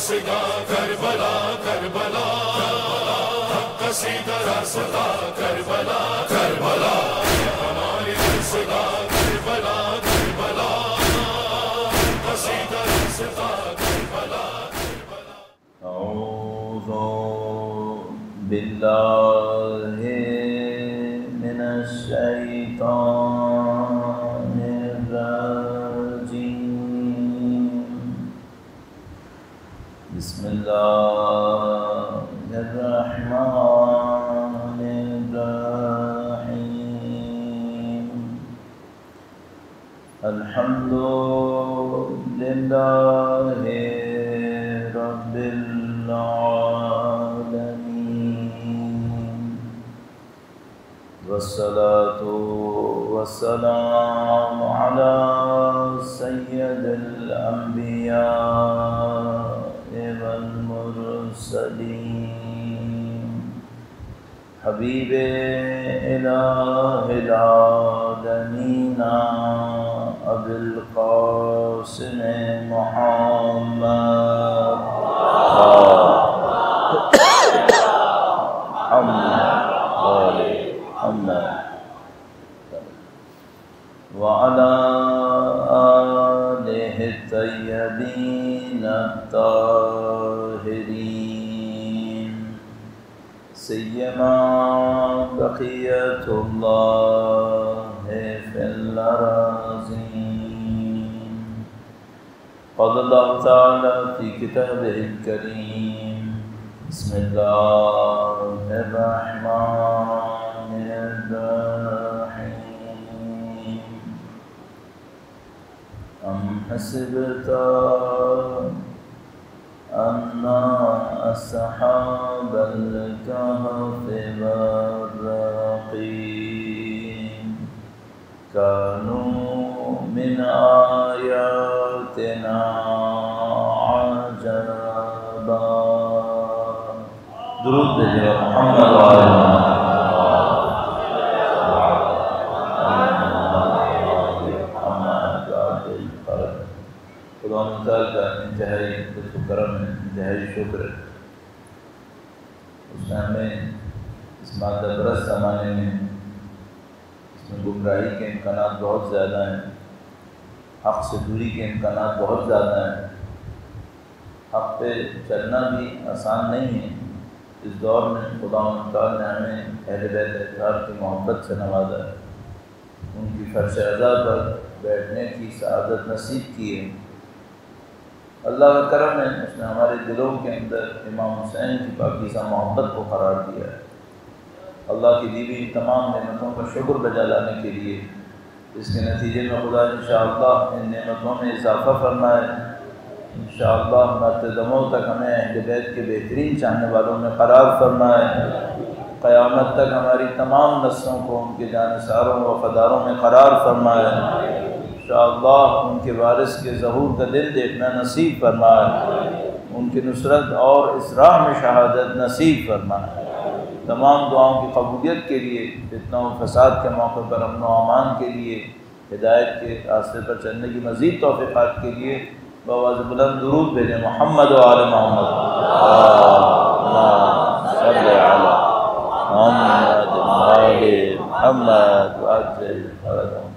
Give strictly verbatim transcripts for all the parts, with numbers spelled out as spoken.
رسگا کربلا کربلا قصیدہ راستہ کربلا کربلا ہماری رسگا کربلا کربلا قصیدہ راستہ کربلا کربلا. اعوذ باللہ من الشیطان الرجیم. بسم اللہ الرحمن الرحیم. الحمد للہ رب العالمین والصلاة والسلام علی سید الانبیاء والمرسلین حبیب الہ العالمین ابی القاسم محمد وعلى آلہ الطیبین الطاہرین سیما بقیۃ اللہ فی الارضین. قال اللہ تعالی فی کتابہ الکریم بسم اللہ الرحمن الرحیم. ام حسبت ان اصحاب الکہف والرقیم كانوا من آیاتنا عجبا. درود بھیجو محمد وعلی خدا مطال کا انتہائی لطف و کرم ہے، انتہائی شکر ہے. اس نے ہمیں اس مادہ پرست زمانے میں اس میں گمراہی کے امکانات بہت زیادہ ہیں، حق سے دوری کے امکانات بہت زیادہ ہیں، حق پہ چلنا بھی آسان نہیں ہے. اس دور میں خدا مطال نے ہمیں اہل بیت اطہار کی محبت سے نوازا ہے، ان کی فرش عزا پر بیٹھنے کی سعادت نصیب کی ہے. اللہ کا کرم ہے، اس نے ہمارے دلوں کے اندر امام حسین کی پاکیزہ محبت کو قرار دیا ہے. اللہ کی دی ہوئی تمام نعمتوں کا شکر بجا لانے کے لیے اس کے نتیجے میں خدا انشاءاللہ ان نعمتوں میں اضافہ فرمائے. انشاءاللہ مرتے دموں تک ہمیں اہل بیت کے بہترین چاہنے والوں میں قرار فرمائے. قیامت تک ہماری تمام نسلوں کو ان کے جانثاروں و وفاداروں میں قرار فرمائے. انشاءاللہ ان کے وارث کے ظہور کا دن دیکھنا نصیب فرمائے. ان کی نصرت اور اسراء میں شہادت نصیب فرمائے. تمام دعاؤں کی قبولیت کے لیے، فتنہ و فساد کے موقع پر امن و امان کے لیے، ہدایت کے راستے پر چلنے کی مزید توفیقات کے لیے بآواز بلند درود بھیجیں محمد و آل محمد. اللہم صلی علی محمد و آل محمد وعجل فرجهم.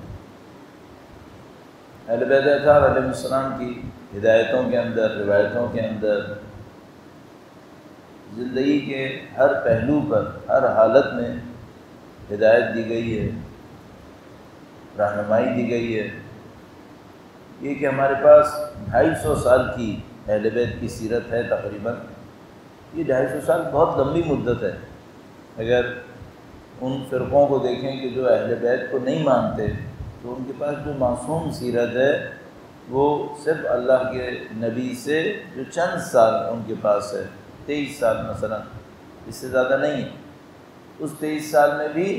اہل بیت اطہار علیہ السلام کی ہدایتوں کے اندر، روایتوں کے اندر زندگی کے ہر پہلو پر، ہر حالت میں ہدایت دی گئی ہے، رہنمائی دی گئی ہے. یہ کہ ہمارے پاس ڈھائی سو سال کی اہل بیت کی سیرت ہے تقریباً. یہ ڈھائی سو سال بہت لمبی مدت ہے. اگر ان فرقوں کو دیکھیں کہ جو اہل بیت کو نہیں مانتے تو ان کے پاس جو معصوم سیرت ہے وہ صرف اللہ کے نبی سے جو چند سال ان کے پاس ہے، تیئیس سال مثلا، اس سے زیادہ نہیں ہے. اس تیئیس سال میں بھی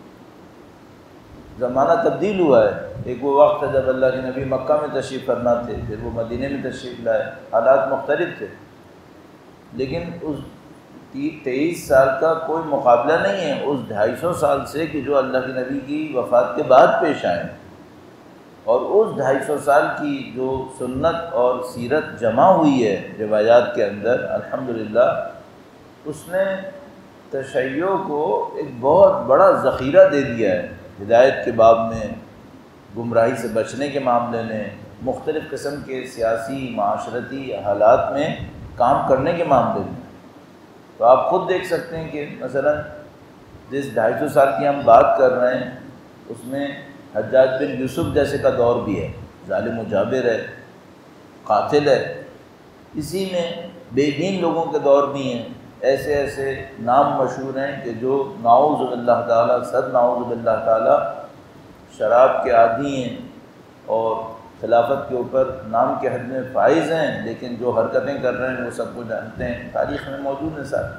زمانہ تبدیل ہوا ہے. ایک وہ وقت تھا جب اللہ کے نبی مکہ میں تشریف فرما تھے، پھر وہ مدینے میں تشریف لائے، حالات مختلف تھے. لیکن اس تیئیس سال کا کوئی مقابلہ نہیں ہے اس ڈھائی سو سال سے کہ جو اللہ کے نبی کی وفات کے بعد پیش آئے. اور اس ڈھائی سو سال کی جو سنت اور سیرت جمع ہوئی ہے روایات کے اندر، الحمدللہ اس نے تشیع کو ایک بہت بڑا ذخیرہ دے دیا ہے، ہدایت کے باب میں، گمراہی سے بچنے کے معاملے میں، مختلف قسم کے سیاسی معاشرتی حالات میں کام کرنے کے معاملے میں۔ تو آپ خود دیکھ سکتے ہیں کہ مثلا جس ڈھائی سو سال کی ہم بات کر رہے ہیں اس میں حجاج بن یوسف جیسے کا دور بھی ہے، ظالم و جابر ہے، قاتل ہے، اسی میں بے دین لوگوں کے دور بھی ہیں، ایسے ایسے نام مشہور ہیں کہ جو نعوذ باللہ تعالیٰ صد نعوذ باللہ تعالیٰ شراب کے عادی ہیں اور خلافت کے اوپر نام کے حد میں فائز ہیں، لیکن جو حرکتیں کر رہے ہیں وہ سب کو جانتے ہیں، تاریخ میں موجود ہیں سارے۔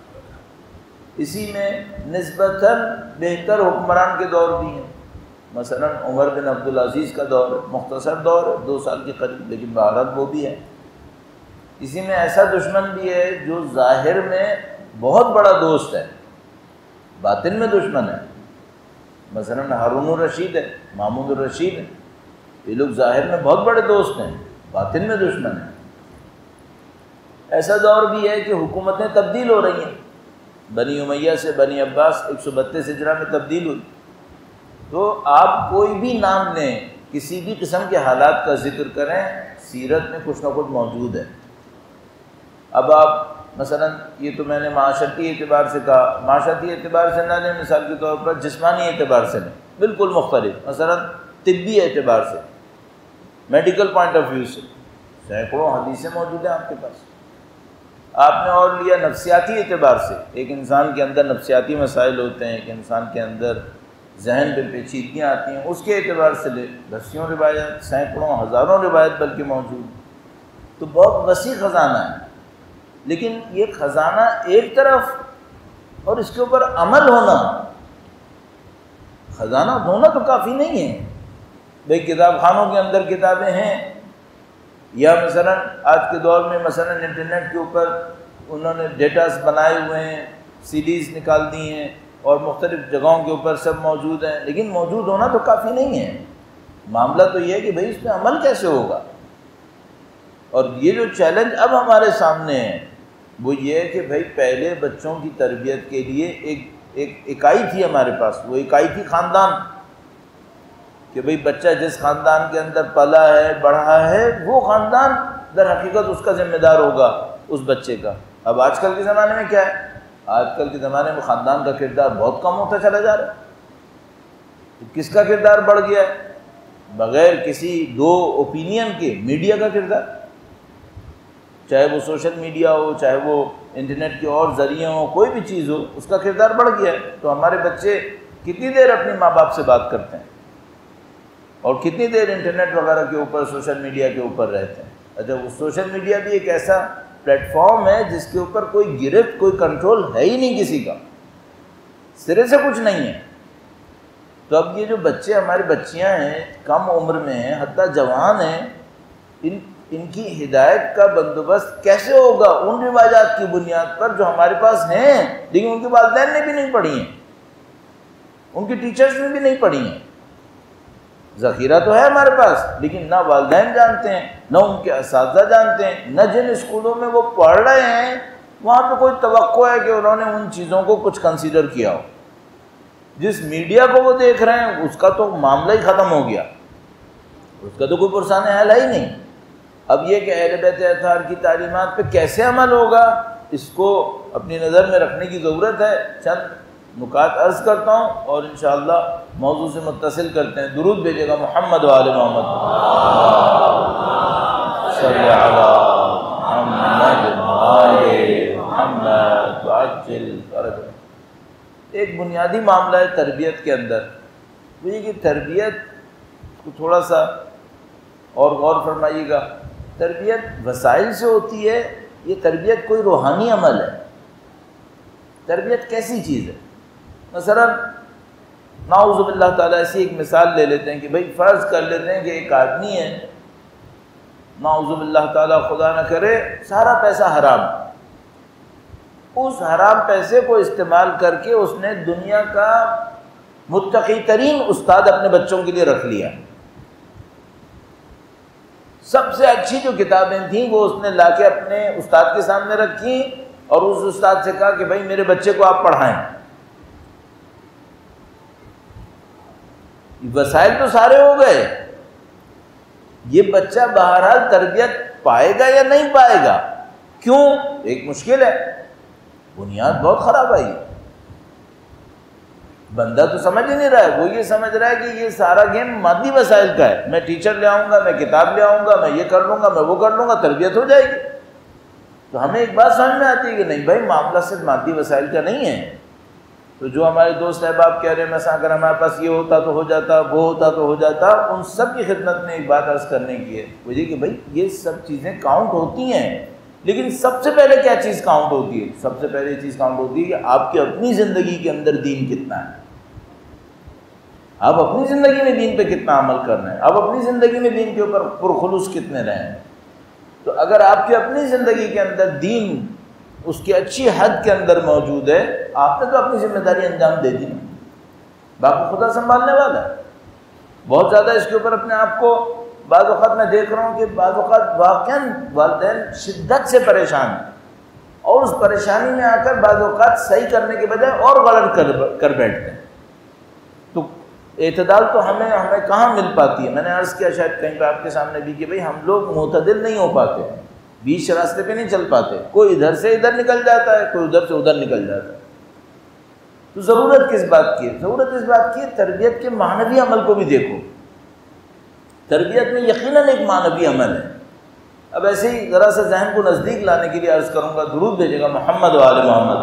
اسی میں نسبتاً بہتر حکمران کے دور بھی ہیں، مثلا عمر بن عبدالعزیز کا دور ہے، مختصر دور ہے، دو سال کے قریب، لیکن بہرحال وہ بھی ہے۔ اسی میں ایسا دشمن بھی ہے جو ظاہر میں بہت بڑا دوست ہے، باطن میں دشمن ہے، مثلا ہارون الرشید ہے، محمود الرشید ہے، یہ لوگ ظاہر میں بہت بڑے دوست ہیں، باطن میں دشمن ہیں۔ ایسا دور بھی ہے کہ حکومتیں تبدیل ہو رہی ہیں، بنی امیہ سے بنی عباس ایک سو بتیس ہجرہ میں تبدیل ہوئی، تو آپ کوئی بھی نام لیں، کسی بھی قسم کے حالات کا ذکر کریں، سیرت میں کچھ نہ کچھ موجود ہے۔ اب آپ مثلا یہ تو میں نے معاشرتی اعتبار سے کہا، معاشرتی اعتبار سے نہ لیں، مثال کے طور پر جسمانی اعتبار سے لیں، بالکل مختلف، مثلا طبی اعتبار سے، میڈیکل پوائنٹ آف ویو سے سینکڑوں حدیثیں موجود ہیں آپ کے پاس۔ آپ نے اور لیا نفسیاتی اعتبار سے، ایک انسان کے اندر نفسیاتی مسائل ہوتے ہیں، ایک انسان کے اندر ذہن پہ پیچیدگیاں آتی ہیں، اس کے اعتبار سے لے، دسیوں روایت، سینکڑوں ہزاروں روایت بلکہ موجود، تو بہت وسیع خزانہ ہے۔ لیکن یہ خزانہ ایک طرف، اور اس کے اوپر عمل ہونا، خزانہ ہونا تو کافی نہیں ہے۔ بھئی کتاب خانوں کے اندر کتابیں ہیں، یا مثلا آج کے دور میں مثلا انٹرنیٹ کے اوپر انہوں نے ڈیٹاز بنائے ہوئے ہیں، سی ڈیز نکال دی ہیں، اور مختلف جگہوں کے اوپر سب موجود ہیں، لیکن موجود ہونا تو کافی نہیں ہے۔ معاملہ تو یہ ہے کہ بھئی اس پہ عمل کیسے ہوگا۔ اور یہ جو چیلنج اب ہمارے سامنے ہے وہ یہ ہے کہ بھئی پہلے بچوں کی تربیت کے لیے ایک ایک اکائی تھی ہمارے پاس، وہ اکائی تھی خاندان، کہ بھئی بچہ جس خاندان کے اندر پلا ہے، بڑھا ہے، وہ خاندان در حقیقت اس کا ذمہ دار ہوگا اس بچے کا۔ اب آج کل کے زمانے میں کیا ہے؟ آج کل کے زمانے میں خاندان کا کردار بہت کم ہوتا چلا جا رہا ہے۔ کس کا کردار بڑھ گیا ہے؟ بغیر کسی دو اوپینین کے میڈیا کا کردار، چاہے وہ سوشل میڈیا ہو، چاہے وہ انٹرنیٹ کے اور ذریعے ہوں، کوئی بھی چیز ہو، اس کا کردار بڑھ گیا ہے۔ تو ہمارے بچے کتنی دیر اپنے ماں باپ سے بات کرتے ہیں اور کتنی دیر انٹرنیٹ وغیرہ کے اوپر، سوشل میڈیا کے اوپر رہتے ہیں۔ اچھا، وہ سوشل میڈیا بھی ایک ایسا پلیٹ فارم ہے جس کے اوپر کوئی گرفت، کوئی کنٹرول ہے ہی نہیں کسی کا، سرے سے کچھ نہیں ہے۔ تو اب یہ جو بچے ہمارے بچیاں ہیں، کم عمر میں ہیں، حتیٰ جوان ہیں، ان ان کی ہدایت کا بندوبست کیسے ہوگا ان روایات کی بنیاد پر جو ہمارے پاس ہیں، لیکن ان کے والدین نے بھی نہیں پڑھی ہیں، ان کے ٹیچرز نے بھی نہیں پڑھی ہیں۔ ذخیرہ تو ہے ہمارے پاس، لیکن نہ والدین جانتے ہیں، نہ ان کے اساتذہ جانتے ہیں، نہ جن اسکولوں میں وہ پڑھ رہے ہیں وہاں پہ کوئی توقع ہے کہ انہوں نے ان چیزوں کو کچھ کنسیڈر کیا ہو۔ جس میڈیا کو وہ دیکھ رہے ہیں اس کا تو معاملہ ہی ختم ہو گیا، اس کا تو کوئی پرسان حال ہی نہیں۔ اب یہ کہ اہل بیت اطہار کی تعلیمات پہ کیسے عمل ہوگا، اس کو اپنی نظر میں رکھنے کی ضرورت ہے۔ چند نکات عرض کرتا ہوں اور انشاءاللہ موضوع سے متصل کرتے ہیں۔ درود بھیجے گا محمد و آل محمد، صلی علی محمد و آل محمد وعجل فرجہ۔ ایک بنیادی معاملہ ہے تربیت کے اندر، وہ یہ کہ تربیت کو تھوڑا سا اور غور فرمائیے گا۔ تربیت وسائل سے ہوتی ہے، یہ تربیت کوئی روحانی عمل ہے۔ تربیت کیسی چیز ہے؟ مثلا نعوذ باللہ تعالیٰ ایسی ایک مثال لے لیتے ہیں کہ بھئی فرض کر لیتے ہیں کہ ایک آدمی ہے، نعوذ باللہ تعالیٰ خدا نہ کرے، سارا پیسہ حرام، اس حرام پیسے کو استعمال کر کے اس نے دنیا کا متقی ترین استاد اپنے بچوں کے لیے رکھ لیا، سب سے اچھی جو کتابیں تھیں وہ اس نے لا کے اپنے استاد کے سامنے رکھی اور اس استاد سے کہا کہ بھائی میرے بچے کو آپ پڑھائیں. وسائل تو سارے ہو گئے, یہ بچہ بہرحال تربیت پائے گا یا نہیں پائے گا؟ کیوں؟ ایک مشکل ہے, بنیاد بہت خراب آئی. بندہ تو سمجھ ہی نہیں رہا ہے, وہ یہ سمجھ رہا ہے کہ یہ سارا گیم مادی وسائل کا ہے, میں ٹیچر لے آؤں گا, میں کتاب لے آؤں گا, میں یہ کر لوں گا, میں وہ کر لوں گا, تربیت ہو جائے گی. تو ہمیں ایک بات سمجھ میں آتی ہے کہ نہیں بھائی, معاملہ صرف مادی وسائل کا نہیں ہے. تو جو ہمارے دوست احباب کہہ رہے ہیں مثلا اگر ہمارے پاس یہ ہوتا تو ہو جاتا, وہ ہوتا تو ہو جاتا, ان سب کی خدمت میں ایک بات عرض کرنے کی ہے وہ یہ کہ بھائی یہ سب چیزیں کاؤنٹ ہوتی ہیں, لیکن سب سے پہلے کیا چیز کاؤنٹ ہوتی ہے؟ سب سے پہلے چیز کاؤنٹ ہوتی ہے کہ آپ کی اپنی زندگی کے اندر دین کتنا ہے, آپ اپنی زندگی میں دین پہ کتنا عمل کر رہے ہیں, آپ اپنی زندگی میں دین کے اوپر پرخلوص کتنے رہے ہیں. تو اگر آپ کی اپنی زندگی کے اندر دین اس کی اچھی حد کے اندر موجود ہے, آپ نے تو اپنی ذمہ داری انجام دے دی نا, باقی خدا سنبھالنے والا ہے. بہت زیادہ اس کے اوپر اپنے آپ کو, بعض اوقات میں دیکھ رہا ہوں کہ بعض اوقات واقعاً والدین شدت سے پریشان ہیں اور اس پریشانی میں آ کر بعض اوقات صحیح کرنے کے بجائے اور غلط کر کر بیٹھتے ہیں. تو اعتدال تو ہمیں ہمیں کہاں مل پاتی ہے؟ میں نے عرض کیا شاید کہیں پہ آپ کے سامنے بھی کہ بھئی ہم لوگ معتدل نہیں ہو پاتے, بیچ راستے پہ نہیں چل پاتے, کوئی ادھر سے ادھر نکل جاتا ہے, کوئی ادھر سے ادھر نکل جاتا ہے. تو ضرورت کس بات کی ہے؟ ضرورت اس بات کی ہے تربیت کے معنوی عمل کو بھی دیکھو. تربیت میں یقیناً ایک معنوی عمل ہے. اب ایسے ہی ذرا سا ذہن کو نزدیک لانے کے لیے عرض کروں گا, درود بھیجے گا محمد و آل محمد,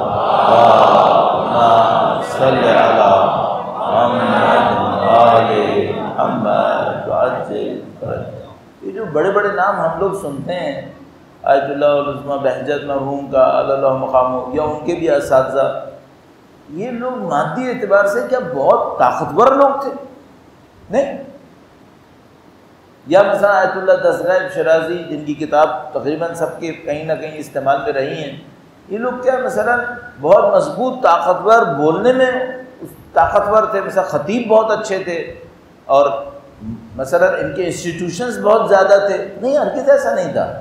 اللہم صلی علی محمد و آل محمد وعجل فرجہ. یہ جو بڑے بڑے نام ہم لوگ سنتے ہیں, آیت اللہ العظمہ بہجت مرحوم کا اللہ مقام, یا ان کے بھی اساتذہ, یہ لوگ مادی اعتبار سے کیا بہت طاقتور لوگ تھے؟ نہیں. یا مثلا آیت اللہ دستگاہ شرازی جن کی کتاب تقریباً سب کے کہیں نہ کہیں استعمال میں رہی ہیں, یہ لوگ کیا مثلا بہت مضبوط طاقتور, بولنے میں طاقتور تھے, مثلا خطیب بہت اچھے تھے, اور مثلا ان کے انسٹیٹیوشنز بہت زیادہ تھے. نہیں, ہرگز ایسا نہیں تھا.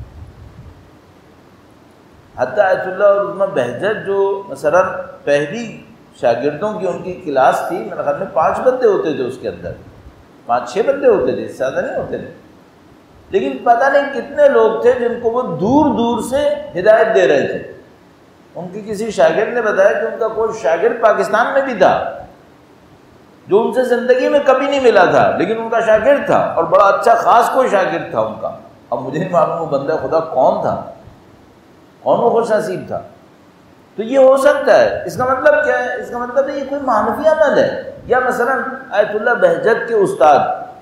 حتیٰ آیت اللہ العظمہ بہجت جو مثلا پہلی شاگردوں کی ان کی کلاس تھی, میرے خیال میں پانچ بندے ہوتے تھے اس کے اندر, پانچ چھ بندے ہوتے تھے, زیادہ نہیں ہوتے تھے. لیکن پتہ نہیں کتنے لوگ تھے جن کو وہ دور دور سے ہدایت دے رہے تھے. ان کی کسی شاگرد نے بتایا کہ ان کا کوئی شاگرد پاکستان میں بھی تھا جو ان سے زندگی میں کبھی نہیں ملا تھا, لیکن ان کا شاگرد تھا, اور بڑا اچھا خاص کوئی شاگرد تھا ان کا. اب مجھے نہیں معلوم وہ بندہ خدا کون تھا, کون وہ خوش نصیب تھا. تو یہ ہو سکتا ہے. اس کا مطلب کیا ہے؟ اس کا مطلب ہے یہ کوئی معنوی عمل ہے. یا مثلا آیت اللہ بہجت کے استاد,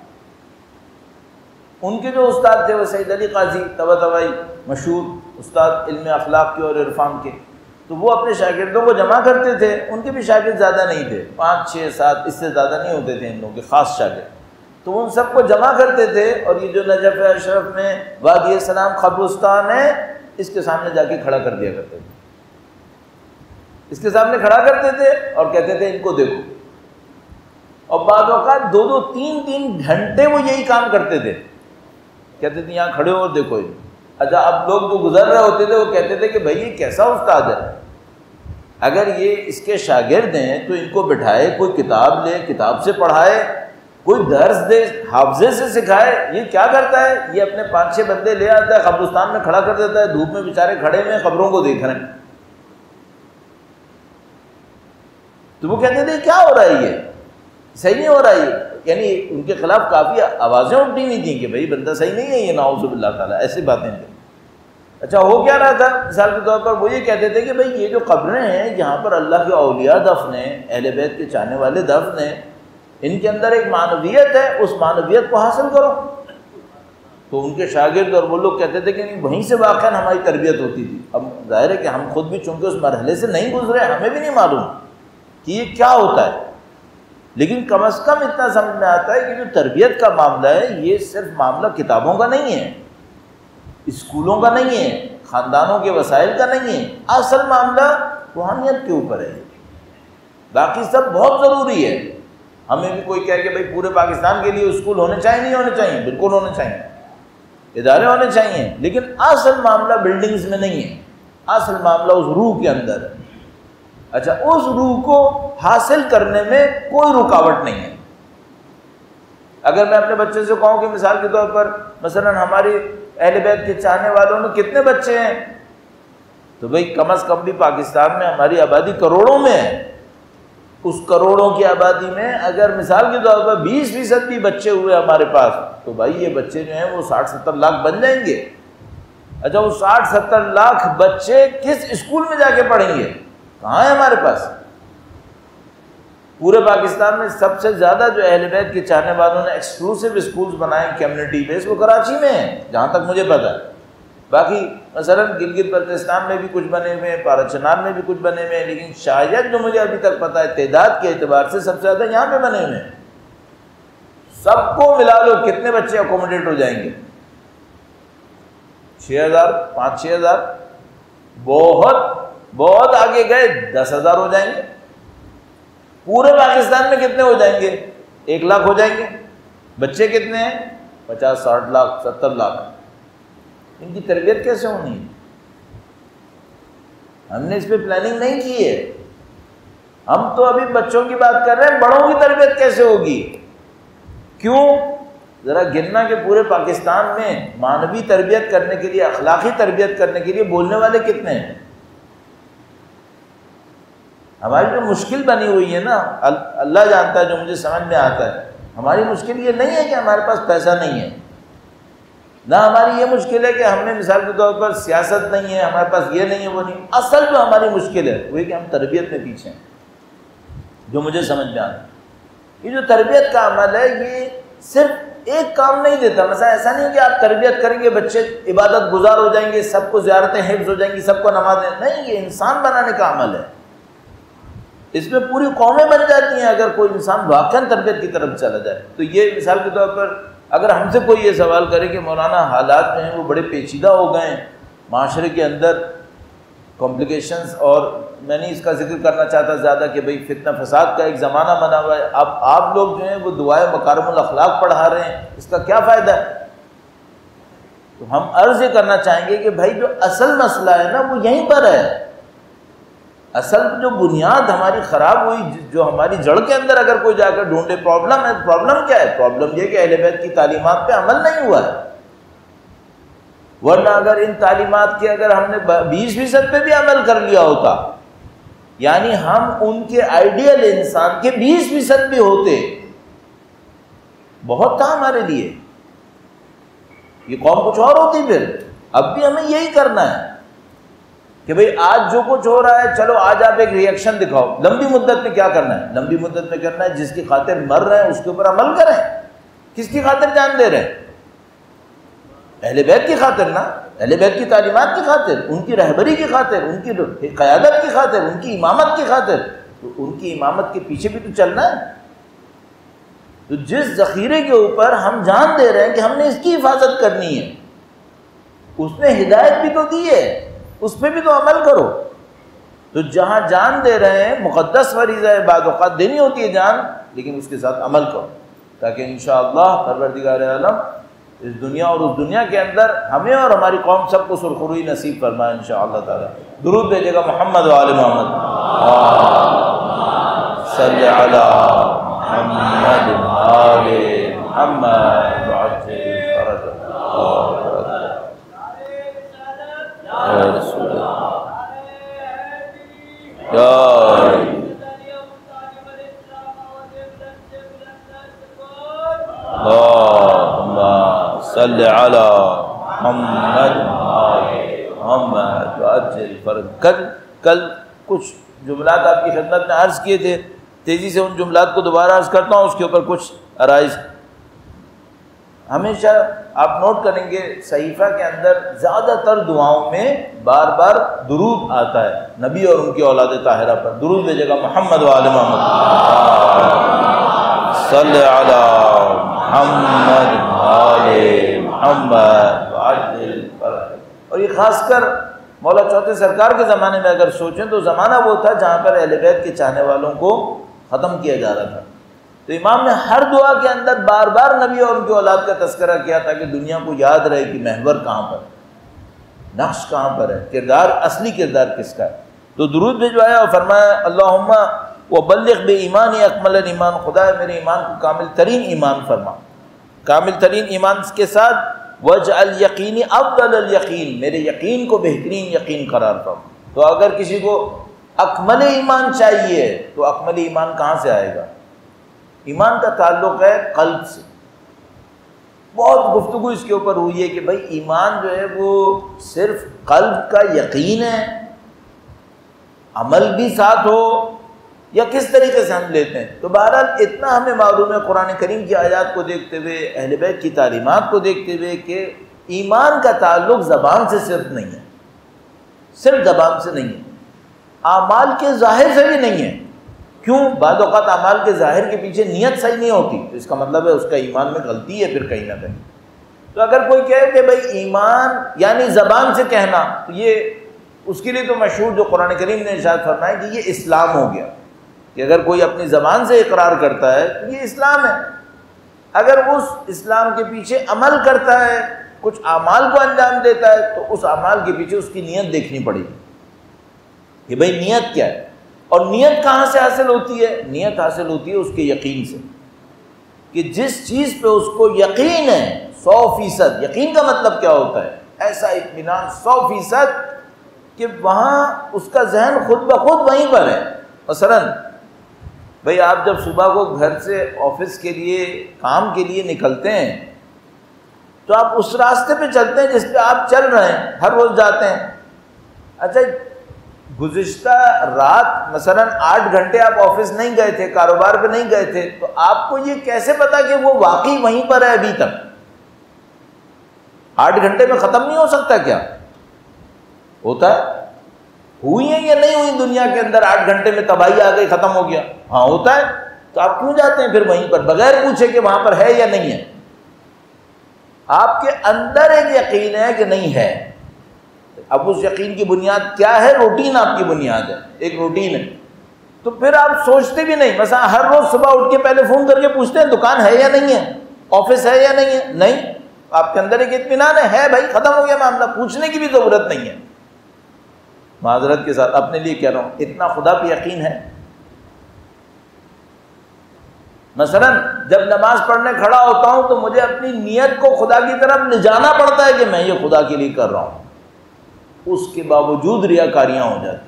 ان کے جو استاد تھے وہ سید علی قاضی طباطبائی, مشہور استاد علم اخلاق کے اور عرفان کے, تو وہ اپنے شاگردوں کو جمع کرتے تھے. ان کے بھی شاگرد زیادہ نہیں تھے, پانچ چھ سات, اس سے زیادہ نہیں ہوتے تھے ان لوگوں کے خاص شاگرد. تو ان سب کو جمع کرتے تھے, اور یہ جو نجف اشرف میں وادی سلام قبرستان ہے, اس کے سامنے جا کے کھڑا کر دیا کرتے تھے. اس کے سامنے کھڑا کرتے تھے اور کہتے تھے ان کو دیکھو. اور بعض اوقات دو دو تین تین گھنٹے وہ یہی کام کرتے تھے, کہتے تھے یہاں کھڑے ہو اور دیکھو. اچھا, اب لوگ جو گزر رہے ہوتے تھے وہ کہتے تھے کہ بھائی یہ کیسا استاد ہے, اگر یہ اس کے شاگرد ہیں تو ان کو بٹھائے, کوئی کتاب لے, کتاب سے پڑھائے, کوئی درس دے, حافظے سے سکھائے. یہ کیا کرتا ہے؟ یہ اپنے پانچ چھ بندے لے آتا ہے, قبرستان میں کھڑا کر دیتا ہے, دھوپ میں بیچارے کھڑے ہوئے ہیں, قبروں کو دیکھ رہے ہیں. تو وہ کہتے تھے کیا ہو رہا ہے, یہ صحیح نہیں ہو رہا ہے. یعنی ان کے خلاف کافی آوازیں اٹھتی نہیں تھیں کہ بھائی بندہ صحیح نہیں ہے یہ, نعوذ باللہ تعالیٰ, ایسی باتیں تھیں. اچھا, ہو کیا رہا تھا؟ مثال کے طور پر وہ یہ کہتے تھے کہ بھائی یہ جو قبریں ہیں جہاں پر اللہ کے اولیاء دفن ہیں, اہل بیت کے چاہنے والے دفن ہیں, ان کے اندر ایک معنویت ہے, اس معنویت کو حاصل کرو. تو ان کے شاگرد اور وہ لوگ کہتے تھے کہ نہیں, وہیں سے واقعا ہماری تربیت ہوتی تھی. اب ظاہر ہے کہ ہم خود بھی چونکہ اس مرحلے سے نہیں گزرے, ہمیں بھی نہیں معلوم کہ یہ کیا ہوتا ہے. لیکن کم از کم اتنا سمجھ میں آتا ہے کہ جو تربیت کا معاملہ ہے یہ صرف معاملہ کتابوں کا نہیں ہے, اسکولوں کا نہیں ہے, خاندانوں کے وسائل کا نہیں ہے. اصل معاملہ روحانیت کے اوپر ہے. باقی سب بہت ضروری ہے. ہمیں بھی کوئی کہہ کہ بھائی پورے پاکستان کے لیے اسکول ہونے چاہیے, نہیں ہونے چاہیے, بالکل ہونے چاہیے. ادارے ہونے چاہیے، لیکن اصل معاملہ بلڈنگز میں نہیں ہے، اصل معاملہ اس روح کے اندر ہے۔ اچھا، اس روح کو حاصل کرنے میں کوئی رکاوٹ نہیں ہے۔ اگر میں اپنے بچے سے کہوں کہ مثال کے طور پر مثلا ہماری اہل بیت کے چاہنے والوں میں کتنے بچے ہیں، تو بھئی کم از کم بھی پاکستان میں ہماری آبادی کروڑوں میں ہے، اس کروڑوں کی آبادی میں اگر مثال کے طور پر بیس فیصد بھی بچے ہوئے ہمارے پاس، تو بھائی یہ بچے جو ہیں وہ ساٹھ ستر لاکھ بن جائیں گے۔ اچھا، وہ ساٹھ ستر لاکھ بچے کس اسکول میں جا کے پڑھیں گے؟ کہاں ہے ہمارے پاس؟ پورے پاکستان میں سب سے زیادہ جو اہل بیت کے چاہنے والوں نے ایکسکلوسیو اسکولز بنائے کمیونٹی بیس، وہ کراچی میں ہیں جہاں تک مجھے پتہ ہے۔ باقی مثلا گلگت بلتستان میں بھی کچھ بنے ہوئے ہیں، پارا چنار میں بھی کچھ بنے ہوئے ہیں، لیکن شاید جو مجھے ابھی تک پتہ ہے تعداد کے اعتبار سے سب سے زیادہ یہاں پہ بنے ہوئے ہیں۔ سب کو ملا لو کتنے بچے اکوموڈیٹ ہو جائیں گے؟ چھ ہزار پانچ چھ ہزار، بہت بہت آگے گئے دس ہزار ہو جائیں گے۔ پورے پاکستان میں کتنے ہو جائیں گے؟ ایک لاکھ ہو جائیں گے۔ بچے کتنے ہیں؟ پچاس ساٹھ لاکھ ستر لاکھ۔ ان کی تربیت کیسے ہونی ہے؟ ہم نے اس پہ پلاننگ نہیں کی ہے۔ ہم تو ابھی بچوں کی بات کر رہے ہیں، بڑوں کی تربیت کیسے ہوگی؟ کیوں؟ ذرا گننا کہ پورے پاکستان میں معنوی تربیت کرنے کے لیے، اخلاقی تربیت کرنے کے لیے بولنے والے کتنے ہیں؟ ہماری جو مشکل بنی ہوئی ہے نا، اللہ جانتا ہے، جو مجھے سمجھ میں آتا ہے، ہماری مشکل یہ نہیں ہے کہ ہمارے پاس پیسہ نہیں ہے، نہ ہماری یہ مشکل ہے کہ ہم نے مثال کے طور پر سیاست نہیں ہے، ہمارے پاس یہ نہیں ہے وہ نہیں۔ اصل جو ہماری مشکل ہے وہ ہے کہ ہم تربیت میں پیچھے ہیں، جو مجھے سمجھ میں آتا ہے۔ یہ جو تربیت کا عمل ہے یہ صرف ایک کام نہیں دیتا۔ مثلا ایسا نہیں کہ آپ تربیت کریں گے بچے عبادت گزار ہو جائیں گے، سب کو زیارتیں حفظ ہو جائیں گی، سب کو نمازیں، نہیں، یہ انسان بنانے کا عمل ہے۔ اس میں پوری قومیں بن جاتی ہیں اگر کوئی انسان واقعاً تربیت کی طرف چلا جائے۔ تو یہ مثال کے طور پر اگر ہم سے کوئی یہ سوال کرے کہ مولانا حالات جو ہیں وہ بڑے پیچیدہ ہو گئے ہیں معاشرے کے اندر، کمپلیکیشنز، اور میں نہیں اس کا ذکر کرنا چاہتا زیادہ کہ بھئی فتنہ فساد کا ایک زمانہ بنا ہوا ہے، اب آپ لوگ جو ہیں وہ دعائے مکارم الاخلاق پڑھا رہے ہیں، اس کا کیا فائدہ ہے؟ تو ہم عرض یہ کرنا چاہیں گے کہ بھائی جو اصل مسئلہ ہے نا وہ یہیں پر ہے۔ اصل جو بنیاد ہماری خراب ہوئی، جو ہماری جڑ کے اندر اگر کوئی جا کر ڈھونڈے پرابلم ہے، پرابلم کیا ہے؟ پرابلم یہ کہ اہل بیت کی تعلیمات پہ عمل نہیں ہوا ہے۔ ورنہ اگر ان تعلیمات کے اگر ہم نے بیس فیصد پہ بھی عمل کر لیا ہوتا، یعنی ہم ان کے آئیڈیل انسان کے بیس فیصد بھی ہوتے، بہت تھا ہمارے لیے، یہ قوم کچھ اور ہوتی۔ پھر اب بھی ہمیں یہی کرنا ہے کہ بھئی آج جو کچھ ہو رہا ہے، چلو آج آپ ایک ری ایکشن دکھاؤ، لمبی مدت میں کیا کرنا ہے؟ لمبی مدت میں کرنا ہے جس کی خاطر مر رہے ہیں اس کے اوپر عمل کریں۔ کس کی خاطر جان دے رہے ہیں؟ اہل بیت کی خاطر نا، اہل بیت کی تعلیمات کی خاطر، ان کی رہبری کی خاطر، ان کی قیادت کی خاطر، ان کی امامت کی خاطر۔ تو ان کی امامت کے پیچھے بھی تو چلنا ہے۔ تو جس ذخیرے کے اوپر ہم جان دے رہے ہیں کہ ہم نے اس کی حفاظت کرنی ہے، اس نے ہدایت بھی تو دی ہے، اس پہ بھی تو عمل کرو۔ تو جہاں جان دے رہے ہیں، مقدس فریضہ ہے، بعض اوقات دینی ہوتی ہے جان، لیکن اس کے ساتھ عمل کرو، تاکہ انشاءاللہ پروردگار عالم اس دنیا اور اس دنیا کے اندر ہمیں اور ہماری قوم سب کو سرخروئی نصیب فرمائے انشاءاللہ تعالی۔ درود بھیجے گا محمد و آل محمد، صلی علی محمد آل محمد وعجل فرجہ یا رسول اللہ یا اللہم صلی علی محمد محمد وعجل فرج۔ کل کل کچھ جملات آپ کی خدمت میں عرض کیے تھے، تیزی سے ان جملات کو دوبارہ عرض کرتا ہوں، اس کے اوپر کچھ عرائض۔ ہمیشہ آپ نوٹ کریں گے صحیفہ کے اندر زیادہ تر دعاؤں میں بار بار درود آتا ہے نبی اور ان کی اولاد طاہرہ پر۔ درود بھیجے گا محمد و آل محمد، صلی علی محمد آل محمد وعجل فرج۔ اور یہ خاص کر مولا چوتھے سرکار کے زمانے میں اگر سوچیں تو زمانہ وہ تھا جہاں پر اہل بیت کے چاہنے والوں کو ختم کیا جا رہا تھا، تو امام نے ہر دعا کے اندر بار بار نبی اور ان کی اولاد کا تذکرہ کیا تاکہ دنیا کو یاد رہے کہ محور کہاں پر ہے، نقش کہاں پر ہے، کردار، اصلی کردار کس کا ہے۔ تو درود بھجوایا اور فرمایا اللہم وبلغ بے ایمانی اکمل ایمان، خدا میرے ایمان کو کامل ترین ایمان فرما، کامل ترین ایمان کے ساتھ وجعل یقینی افضل الیقین، میرے یقین کو بہترین یقین قرار فرما۔ تو اگر کسی کو اکمل ایمان چاہیے تو اکمل ایمان کہاں سے آئے گا؟ ایمان کا تعلق ہے قلب سے۔ بہت گفتگو اس کے اوپر ہوئی ہے کہ بھائی ایمان جو ہے وہ صرف قلب کا یقین ہے، عمل بھی ساتھ ہو، یا کس طریقے سے ہم لیتے ہیں؟ تو بہرحال اتنا ہمیں معلوم ہے قرآن کریم کی آیات کو دیکھتے ہوئے، اہل بیت کی تعلیمات کو دیکھتے ہوئے کہ ایمان کا تعلق زبان سے صرف نہیں ہے، صرف زبان سے نہیں ہے، اعمال کے ظاہر سے بھی نہیں ہے۔ کیوں؟ بعض اوقات اعمال کے ظاہر کے پیچھے نیت صحیح نہیں ہوتی، تو اس کا مطلب ہے اس کا ایمان میں غلطی ہے پھر کہیں نہ کہیں۔ تو اگر کوئی کہے کہ بھائی ایمان یعنی زبان سے کہنا، تو یہ اس کے لیے تو مشہور جو قرآن کریم نے ارشاد فرمایا کہ یہ اسلام ہو گیا، کہ اگر کوئی اپنی زبان سے اقرار کرتا ہے تو یہ اسلام ہے۔ اگر اس اسلام کے پیچھے عمل کرتا ہے، کچھ اعمال کو انجام دیتا ہے، تو اس اعمال کے پیچھے اس کی نیت دیکھنی پڑے گی کہ بھئی نیت کیا ہے۔ اور نیت کہاں سے حاصل ہوتی ہے؟ نیت حاصل ہوتی ہے اس کے یقین سے، کہ جس چیز پہ اس کو یقین ہے سو فیصد، یقین کا مطلب کیا ہوتا ہے؟ ایسا اطمینان سو فیصد کہ وہاں اس کا ذہن خود بخود وہیں پر ہے۔ مثلاً بھئی آپ جب صبح کو گھر سے آفس کے لیے، کام کے لیے نکلتے ہیں تو آپ اس راستے پہ چلتے ہیں جس پہ آپ چل رہے ہیں، ہر روز جاتے ہیں۔ اچھا گزشتہ رات مثلاً آٹھ گھنٹے آپ آفس نہیں گئے تھے، کاروبار پہ نہیں گئے تھے، تو آپ کو یہ کیسے پتا کہ وہ واقعی وہیں پر ہے ابھی تک؟ آٹھ گھنٹے میں ختم نہیں ہو سکتا کیا؟ ہوتا ہے؟ ہوئی ہیں یا نہیں ہوئی دنیا کے اندر آٹھ گھنٹے میں تباہی آ گئی، ختم ہو گیا؟ ہاں ہوتا ہے۔ تو آپ کیوں جاتے ہیں پھر وہیں پر بغیر پوچھے کہ وہاں پر ہے یا نہیں ہے؟ آپ کے اندر ایک یقین ہے کہ نہیں ہے۔ اب اس یقین کی بنیاد کیا ہے؟ روٹین آپ کی بنیاد ہے، ایک روٹین ہے۔ تو پھر آپ سوچتے بھی نہیں، مثلا ہر روز صبح اٹھ کے پہلے فون کر کے پوچھتے ہیں دکان ہے یا نہیں ہے، آفس ہے یا نہیں ہے؟ نہیں، آپ کے اندر ایک اطمینان ہے، ہے بھائی، ختم ہو گیا معاملہ، پوچھنے کی بھی ضرورت نہیں ہے۔ معذرت کے ساتھ اپنے لیے کہہ رہا ہوں، اتنا خدا پہ یقین ہے۔ مثلا جب نماز پڑھنے کھڑا ہوتا ہوں تو مجھے اپنی نیت کو خدا کی طرف لے جانا پڑتا ہے کہ میں یہ خدا کے لیے کر رہا ہوں، اس کے باوجود ریاکاریاں ہو جاتی۔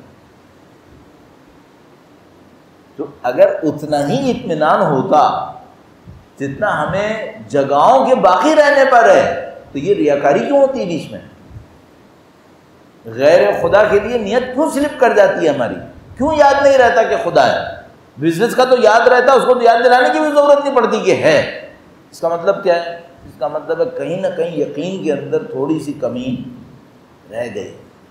تو اگر اتنا ہی اطمینان ہوتا جتنا ہمیں جگہوں کے باقی رہنے پر ہے تو یہ ریاکاری کیوں ہوتی ہے بیچ میں؟ غیر خدا کے لیے نیت کیوں سلپ کر جاتی ہے ہماری؟ کیوں یاد نہیں رہتا کہ خدا ہے؟ بزنس کا تو یاد رہتا، اس کو تو یاد دلانے کی بھی ضرورت نہیں پڑتی کہ ہے۔ اس کا مطلب کیا ہے؟ اس کا مطلب ہے کہیں نہ کہیں یقین کے اندر تھوڑی سی کمی رہ گئی۔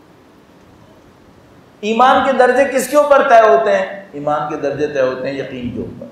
ایمان کے درجے کس کے اوپر طے ہوتے ہیں؟ ایمان کے درجے طے ہوتے ہیں یقین کے اوپر۔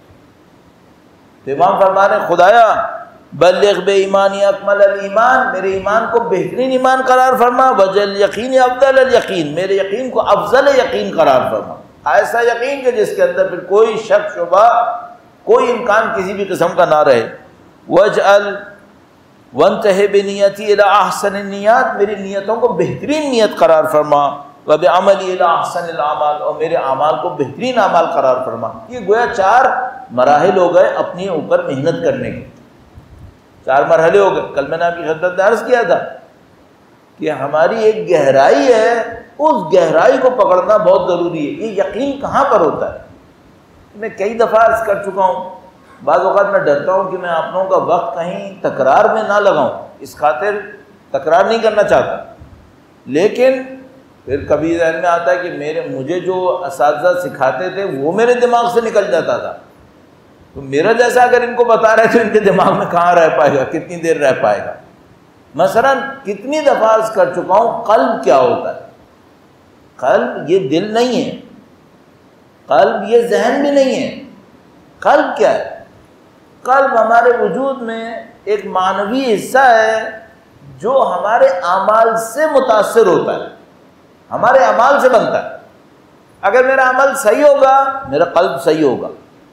تو امام فرمانے خدایا بلغ بے ایمانی اکمل الایمان، میرے ایمان کو بہترین ایمان قرار فرما، وجل یقین افضل الیقین، میرے یقین کو افضل یقین قرار فرما، ایسا یقین کہ جس کے اندر پھر کوئی شک شبہ، کوئی امکان کسی بھی قسم کا نہ رہے۔ وجعل وانتہی بنیتی الی احسن النیات، میری نیتوں کو بہترین نیت قرار فرما، وبعملی الی احسن الاعمال، اور میرے اعمال کو بہترین اعمال قرار فرما۔ یہ گویا چار مراحل ہو گئے اپنے اوپر محنت کرنے کے، چار مرحلے ہو گئے۔ کل میں نے آپ کی خدمت میں عرض کیا تھا کہ ہماری ایک گہرائی ہے، اس گہرائی کو پکڑنا بہت ضروری ہے۔ یہ یقین کہاں پر ہوتا ہے؟ میں کئی دفعہ عرض کر چکا ہوں، بعض اوقات میں ڈرتا ہوں کہ میں آپ لوگوں کا وقت کہیں تکرار میں نہ لگاؤں، اس خاطر تکرار نہیں کرنا چاہتا، لیکن پھر کبھی ذہن میں آتا ہے کہ میرے مجھے جو اساتذہ سکھاتے تھے وہ میرے دماغ سے نکل جاتا تھا، تو میرا جیسا اگر ان کو بتا رہے تو ان کے دماغ میں کہاں رہ پائے گا، کتنی دیر رہ پائے گا۔ مثلا کتنی دفعہ عرض کر چکا ہوں قلب کیا ہوتا ہے؟ قلب یہ دل نہیں ہے، قلب یہ ذہن بھی نہیں ہے۔ قلب کیا ہے؟ قلب ہمارے وجود میں ایک معنوی حصہ ہے جو ہمارے اعمال سے متاثر ہوتا ہے، ہمارے اعمال سے بنتا ہے۔ اگر میرا عمل صحیح ہوگا میرا قلب صحیح ہوگا،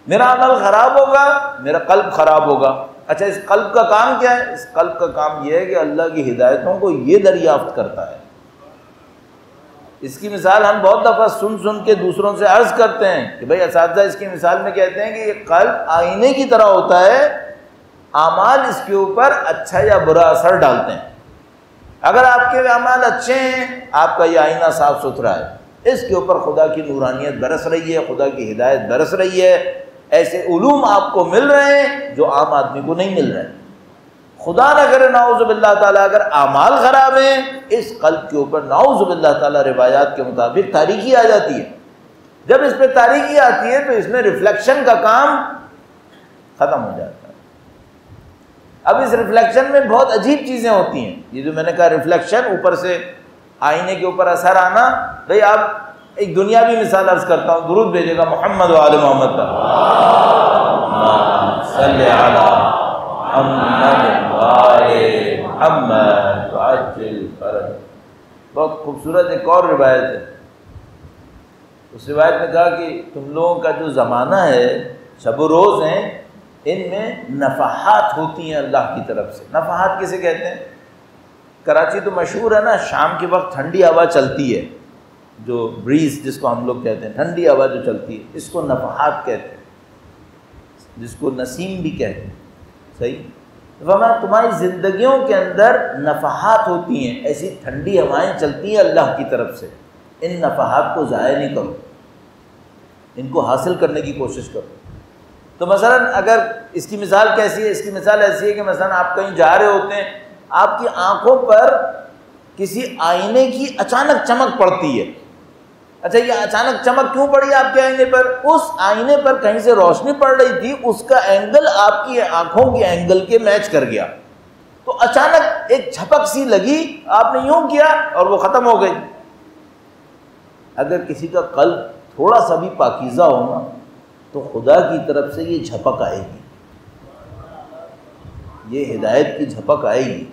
میرا عمل خراب ہوگا، میرا قلب خراب ہوگا۔ اچھا اس قلب کا کام کیا ہے؟ اس قلب کا کام یہ ہے کہ اللہ کی ہدایتوں کو یہ دریافت کرتا ہے۔ اس کی مثال ہم بہت دفعہ سن سن کے دوسروں سے عرض کرتے ہیں کہ بھائی اساتذہ اس کی مثال میں کہتے ہیں کہ یہ قلب آئینے کی طرح ہوتا ہے، اعمال اس کے اوپر اچھا یا برا اثر ڈالتے ہیں۔ اگر آپ کے اعمال اچھے ہیں، آپ کا یہ آئینہ صاف ستھرا ہے، اس کے اوپر خدا کی نورانیت برس رہی ہے، خدا کی ہدایت برس رہی ہے، ایسے علوم آپ کو مل رہے ہیں جو عام آدمی کو نہیں مل رہے ہیں۔ خدا نہ کرے نعوذ باللہ تعالیٰ اگر اعمال خراب ہیں، اس قلب کے اوپر نعوذ باللہ تعالیٰ روایات کے مطابق تاریکی آ جاتی ہے۔ جب اس پہ تاریکی آتی ہے تو اس میں ریفلیکشن کا کام ختم ہو جاتا ہے۔ اب اس ریفلیکشن میں بہت عجیب چیزیں ہوتی ہیں۔ یہ جو میں نے کہا ریفلیکشن، اوپر سے آئینے کے اوپر اثر آنا، بھئی آپ ایک دنیاوی مثال عرض کرتا ہوں، درود بھیجے گا محمد و آل محمد پر، صلی علی محمد و آل محمد وعجل فرج۔ بہت خوبصورت ایک اور روایت ہے، اس روایت میں کہا کہ تم لوگوں کا جو زمانہ ہے، شب و روز ہیں، ان میں نفحات ہوتی ہیں اللہ کی طرف سے۔ نفحات کسے کہتے ہیں؟ کراچی تو مشہور ہے نا، شام کے وقت ٹھنڈی ہوا چلتی ہے، جو بریز جس کو ہم لوگ کہتے ہیں، ٹھنڈی ہوا جو چلتی ہے، اس کو نفحات کہتے ہیں، جس کو نسیم بھی کہتے ہیں۔ صحیح؟ فرمایا تمہاری زندگیوں کے اندر نفحات ہوتی ہیں، ایسی ٹھنڈی ہوائیں چلتی ہیں اللہ کی طرف سے، ان نفحات کو ضائع نہیں کرو، ان کو حاصل کرنے کی کوشش کرو۔ تو مثلا اگر اس کی مثال کیسی ہے؟ اس کی مثال ایسی ہے کہ مثلا آپ کہیں جا رہے ہوتے ہیں، آپ کی آنکھوں پر کسی آئینے کی اچانک چمک پڑتی ہے۔ اچھا یہ اچانک چمک کیوں پڑی آپ کے آئینے پر؟ اس آئینے پر کہیں سے روشنی پڑ رہی تھی، اس کا اینگل آپ کی آنکھوں کے اینگل کے میچ کر گیا، تو اچانک ایک جھپک سی لگی، آپ نے یوں کیا اور وہ ختم ہو گئی۔ اگر کسی کا قلب تھوڑا سا بھی پاکیزہ ہونا تو خدا کی طرف سے یہ جھپک آئے گی، یہ ہدایت کی جھپک آئے گی،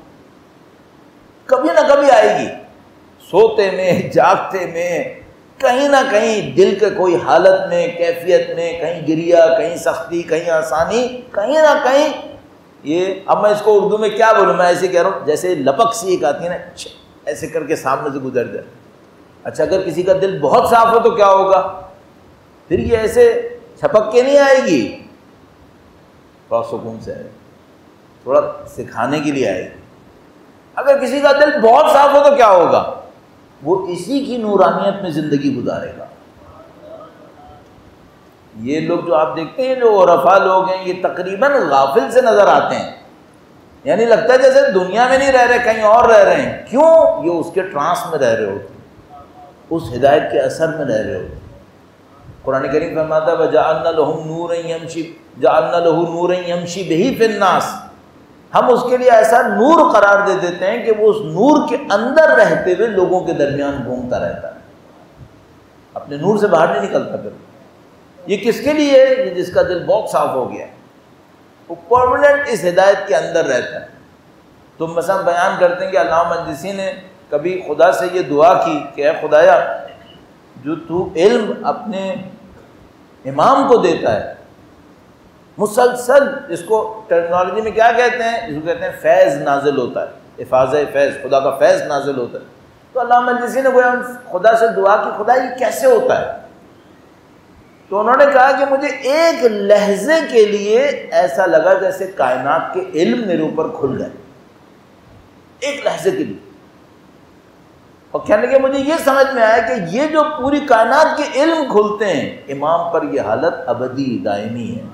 کبھی نہ کبھی آئے گی، سوتے میں جاگتے میں، کہیں نہ کہیں دل کے کوئی حالت میں، کیفیت میں، کہیں گریا، کہیں سختی، کہیں آسانی، کہیں نہ کہیں یہ، اب میں اس کو اردو میں کیا بولوں، میں ایسے کہہ رہا ہوں جیسے لپک سی ایک آتی ہے نا، ایسے کر کے سامنے سے گزر جائے۔ اچھا اگر کسی کا دل بہت صاف ہو تو کیا ہوگا؟ پھر یہ ایسے چھپک کے نہیں آئے گی، تھوڑا سکون سے آئے گی، تھوڑا سکھانے کے لیے آئے گی۔ اگر کسی کا دل بہت صاف ہو تو کیا ہوگا؟ وہ اسی کی نورانیت میں زندگی گزارے گا۔ یہ لوگ جو آپ دیکھتے ہیں جو عرفاء لوگ ہیں، یہ تقریباً غافل سے نظر آتے ہیں، یعنی لگتا ہے جیسے دنیا میں نہیں رہ رہے، کہیں اور رہ رہے ہیں۔ کیوں؟ یہ اس کے ٹرانس میں رہ رہے ہوتے ہیں، اس ہدایت کے اثر میں رہ رہے ہوتے ہیں۔ قرآن کریم فرماتا ہے وَجَعَلْنَا لَهُ نُورًا يَمْشِي جَعَلْنَا لَهُ نُورًا يَمْشِي بِهِ فِي النَّاسِ، ہم اس کے لیے ایسا نور قرار دے دیتے ہیں کہ وہ اس نور کے اندر رہتے ہوئے لوگوں کے درمیان گھومتا رہتا ہے، اپنے نور سے باہر نہیں نکلتا۔ پھر یہ کس کے لیے ہے؟ یہ جس کا دل بہت صاف ہو گیا، وہ پرماننٹ اس ہدایت کے اندر رہتا ہے۔ تم مثلا بیان کرتے ہیں کہ علامہ مجلسی نے کبھی خدا سے یہ دعا کی کہ اے خدایا، جو تو علم اپنے امام کو دیتا ہے مسلسل، اس کو ٹرمنالوجی میں کیا کہتے ہیں؟ اس کو کہتے ہیں فیض نازل ہوتا ہے، افاظہ فیض، خدا کا فیض نازل ہوتا ہے۔ تو علامہ مجلسی نے گویا خدا سے دعا کی خدا یہ کیسے ہوتا ہے؟ تو انہوں نے کہا کہ مجھے ایک لحظے کے لیے ایسا لگا جیسے کائنات کے علم میرے اوپر کھل گئے، ایک لحظے کے لیے، اور کہنے لگے مجھے یہ سمجھ میں آیا کہ یہ جو پوری کائنات کے علم کھلتے ہیں، امام پر یہ حالت ابدی دائمی ہے۔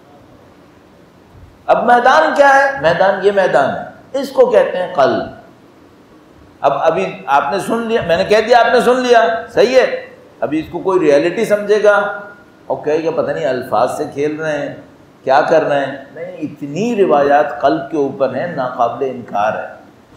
اب میدان کیا ہے؟ میدان یہ میدان ہے، اس کو کہتے ہیں قلب۔ اب ابھی آپ نے سن لیا، میں نے کہہ دیا، آپ نے سن لیا، صحیح ہے۔ ابھی اس کو کوئی ریئلٹی سمجھے گا اور کہے گا پتہ نہیں الفاظ سے کھیل رہے ہیں، کیا کر رہے ہیں۔ نہیں، اتنی روایات قلب کے اوپر ہیں، ناقابل انکار ہے۔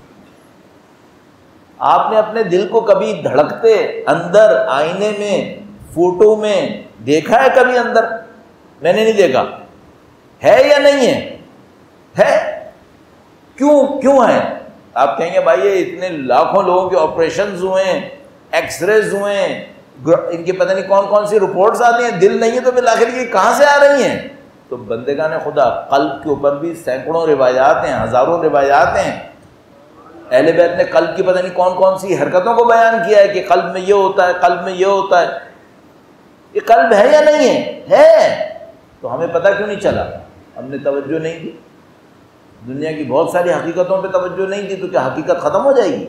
آپ نے اپنے دل کو کبھی دھڑکتے اندر آئینے میں، فوٹو میں دیکھا ہے کبھی اندر؟ میں نے نہیں دیکھا، ہے یا نہیں ہے؟ ہے۔ کیوں کیوں ہے؟ آپ کہیں گے بھائی یہ اتنے لاکھوں لوگوں کے آپریشنز ہوئے ہیں، ایکس ریز ہوئے ہیں، ان کی پتہ نہیں کون کون سی رپورٹس آتی ہیں، دل نہیں ہے تو بالآخر یہ کہاں سے آ رہی ہیں؟ تو بندگان خدا قلب کے اوپر بھی سینکڑوں روایات ہیں، ہزاروں روایات ہیں. اہل بیت نے قلب کی پتہ نہیں کون کون سی حرکتوں کو بیان کیا ہے کہ قلب میں یہ ہوتا ہے، قلب میں یہ ہوتا ہے. یہ قلب ہے یا نہیں ہے؟ ہے. تو ہمیں پتہ کیوں نہیں چلا؟ ہم نے توجہ نہیں دی. دنیا کی بہت ساری حقیقتوں پہ توجہ نہیں دی تو کیا حقیقت ختم ہو جائے گی؟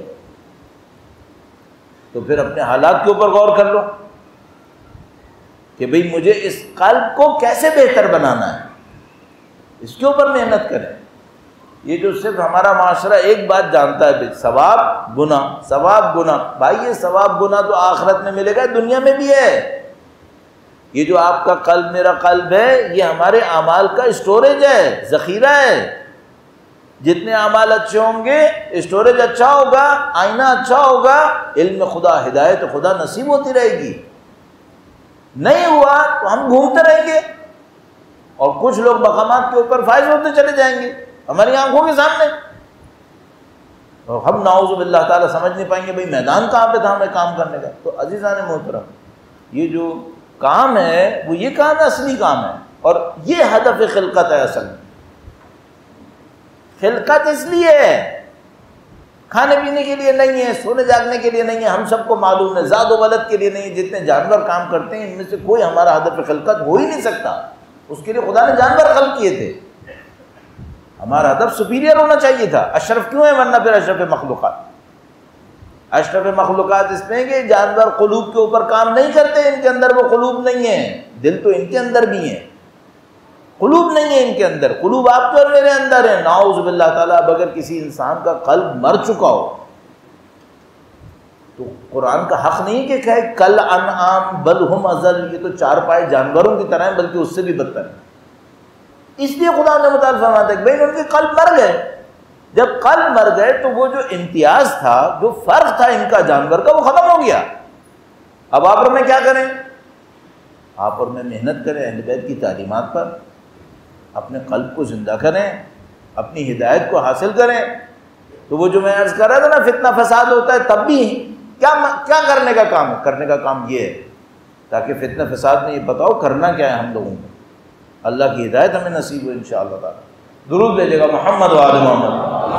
تو پھر اپنے حالات کے اوپر غور کر لو کہ بھئی مجھے اس قلب کو کیسے بہتر بنانا ہے، اس کے اوپر محنت کریں. یہ جو صرف ہمارا معاشرہ ایک بات جانتا ہے، بھئی ثواب گناہ ثواب گناہ. بھائی یہ ثواب گناہ تو آخرت میں ملے گا، دنیا میں بھی ہے. یہ جو آپ کا قلب میرا قلب ہے یہ ہمارے اعمال کا اسٹوریج ہے، ذخیرہ ہے. جتنے اعمال اچھے ہوں گے اسٹوریج اچھا ہوگا، آئینہ اچھا ہوگا، علم خدا ہدایت خدا نصیب ہوتی رہے گی. نہیں ہوا تو ہم گھومتے رہیں گے اور کچھ لوگ مقامات کے اوپر فائز ہوتے چلے جائیں گے ہماری آنکھوں کے سامنے، اور ہم نعوذ باللہ تعالیٰ سمجھ نہیں پائیں گے بھئی میدان کہاں پہ تھا ہمیں کام کرنے کا. تو عزیزان محترم، یہ جو کام ہے وہ یہ کام ہے، اصلی کام ہے، اور یہ ہدف خلقت ہے. اصل میں خلقت اس لیے ہے، کھانے پینے کے لیے نہیں ہے، سونے جاگنے کے لیے نہیں ہے. ہم سب کو معلوم ہے زاد و ولد کے لیے نہیں ہے. جتنے جانور کام کرتے ہیں ان میں سے کوئی ہمارا ہدف خلقت ہو ہی نہیں سکتا. اس کے لیے خدا نے جانور خلق کیے تھے. ہمارا ہدف سپیریئر ہونا چاہیے تھا. اشرف کیوں ہے؟ ورنہ پھر اشرف مخلوقات. اشرف مخلوقات اس میں کہ جانور قلوب کے اوپر کام نہیں کرتے، ان کے اندر وہ قلوب نہیں ہے. دل تو ان کے اندر بھی ہیں، قلوب نہیں ہے ان کے اندر. قلوب آپ کے اور میرے اندر ہے. نعوذ باللہ تعالیٰ اب اگر کسی انسان کا قلب مر چکا ہو تو قرآن کا حق نہیں کہ کہے کل انعام بل ہم اضل، یہ تو چار پائے جانوروں کی طرح ہیں بلکہ اس سے بھی بدتر ہے. اس لیے خدا نے متعال فرماتا ہے کہ بھائی ان کے قلب مر گئے. جب قلب مر گئے تو وہ جو امتیاز تھا، جو فرق تھا ان کا جانور کا، وہ ختم ہو گیا. اب آپ اور میں کیا کریں؟ آپ اور میں محنت کریں اہل بیت کی تعلیمات پر، اپنے قلب کو زندہ کریں، اپنی ہدایت کو حاصل کریں. تو وہ جو میں عرض کر رہا تھا نا فتنہ فساد ہوتا ہے تب بھی کیا کیا کرنے کا کام ہے؟ کرنے کا کام یہ ہے تاکہ فتنہ فساد میں یہ بتاؤ کرنا کیا ہے ہم لوگوں کو. اللہ کی ہدایت ہمیں نصیب ہو انشاءاللہ تعالی. درود بھیجے گا محمد و آل محمد.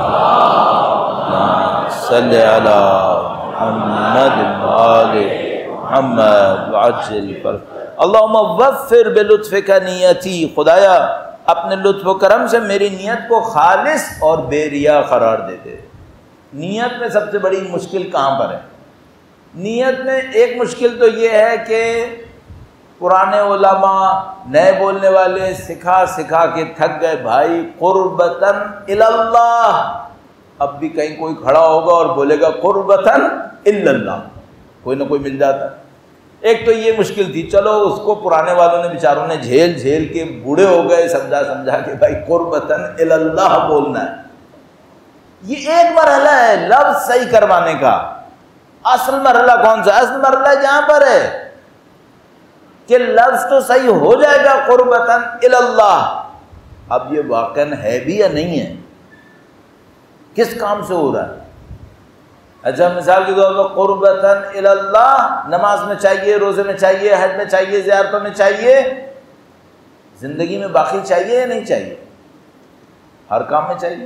صلی علی محمد و آل محمد وعجل فرج. اللہم وفر بلطفک نیتی. خدایا اپنے لطف و کرم سے میری نیت کو خالص اور بے ریا قرار دے دے. نیت میں سب سے بڑی مشکل کہاں پر ہے؟ نیت میں ایک مشکل تو یہ ہے کہ پرانے علماء نئے بولنے والے سکھا سکھا کے تھک گئے بھائی. قربتاً اللہ. اب بھی کہیں کوئی کھڑا ہوگا اور بولے گا قربتاً اللہ، کوئی نہ کوئی مل جاتا. ایک تو یہ مشکل تھی، چلو اس کو پرانے والوں نے بیچاروں نے جھیل جھیل کے بوڑھے ہو گئے سمجھا سمجھا کے بھائی قربتاً اللہ بولنا ہے. یہ ایک مرحلہ ہے لفظ صحیح کروانے کا. اصل مرحلہ کون سا؟ اصل مرحلہ جہاں پر ہے کہ لفظ تو صحیح ہو جائے گا قربتاً اللہ. اب یہ واقعاً ہے بھی یا نہیں ہے؟ کس کام سے ہو رہا ہے؟ اچھا مثال کے طور پر قربتاً اللہ نماز میں چاہیے، روزے میں چاہیے، حج میں چاہیے، زیارتوں میں چاہیے، زندگی میں باقی چاہیے یا نہیں چاہیے؟ ہر کام میں چاہیے.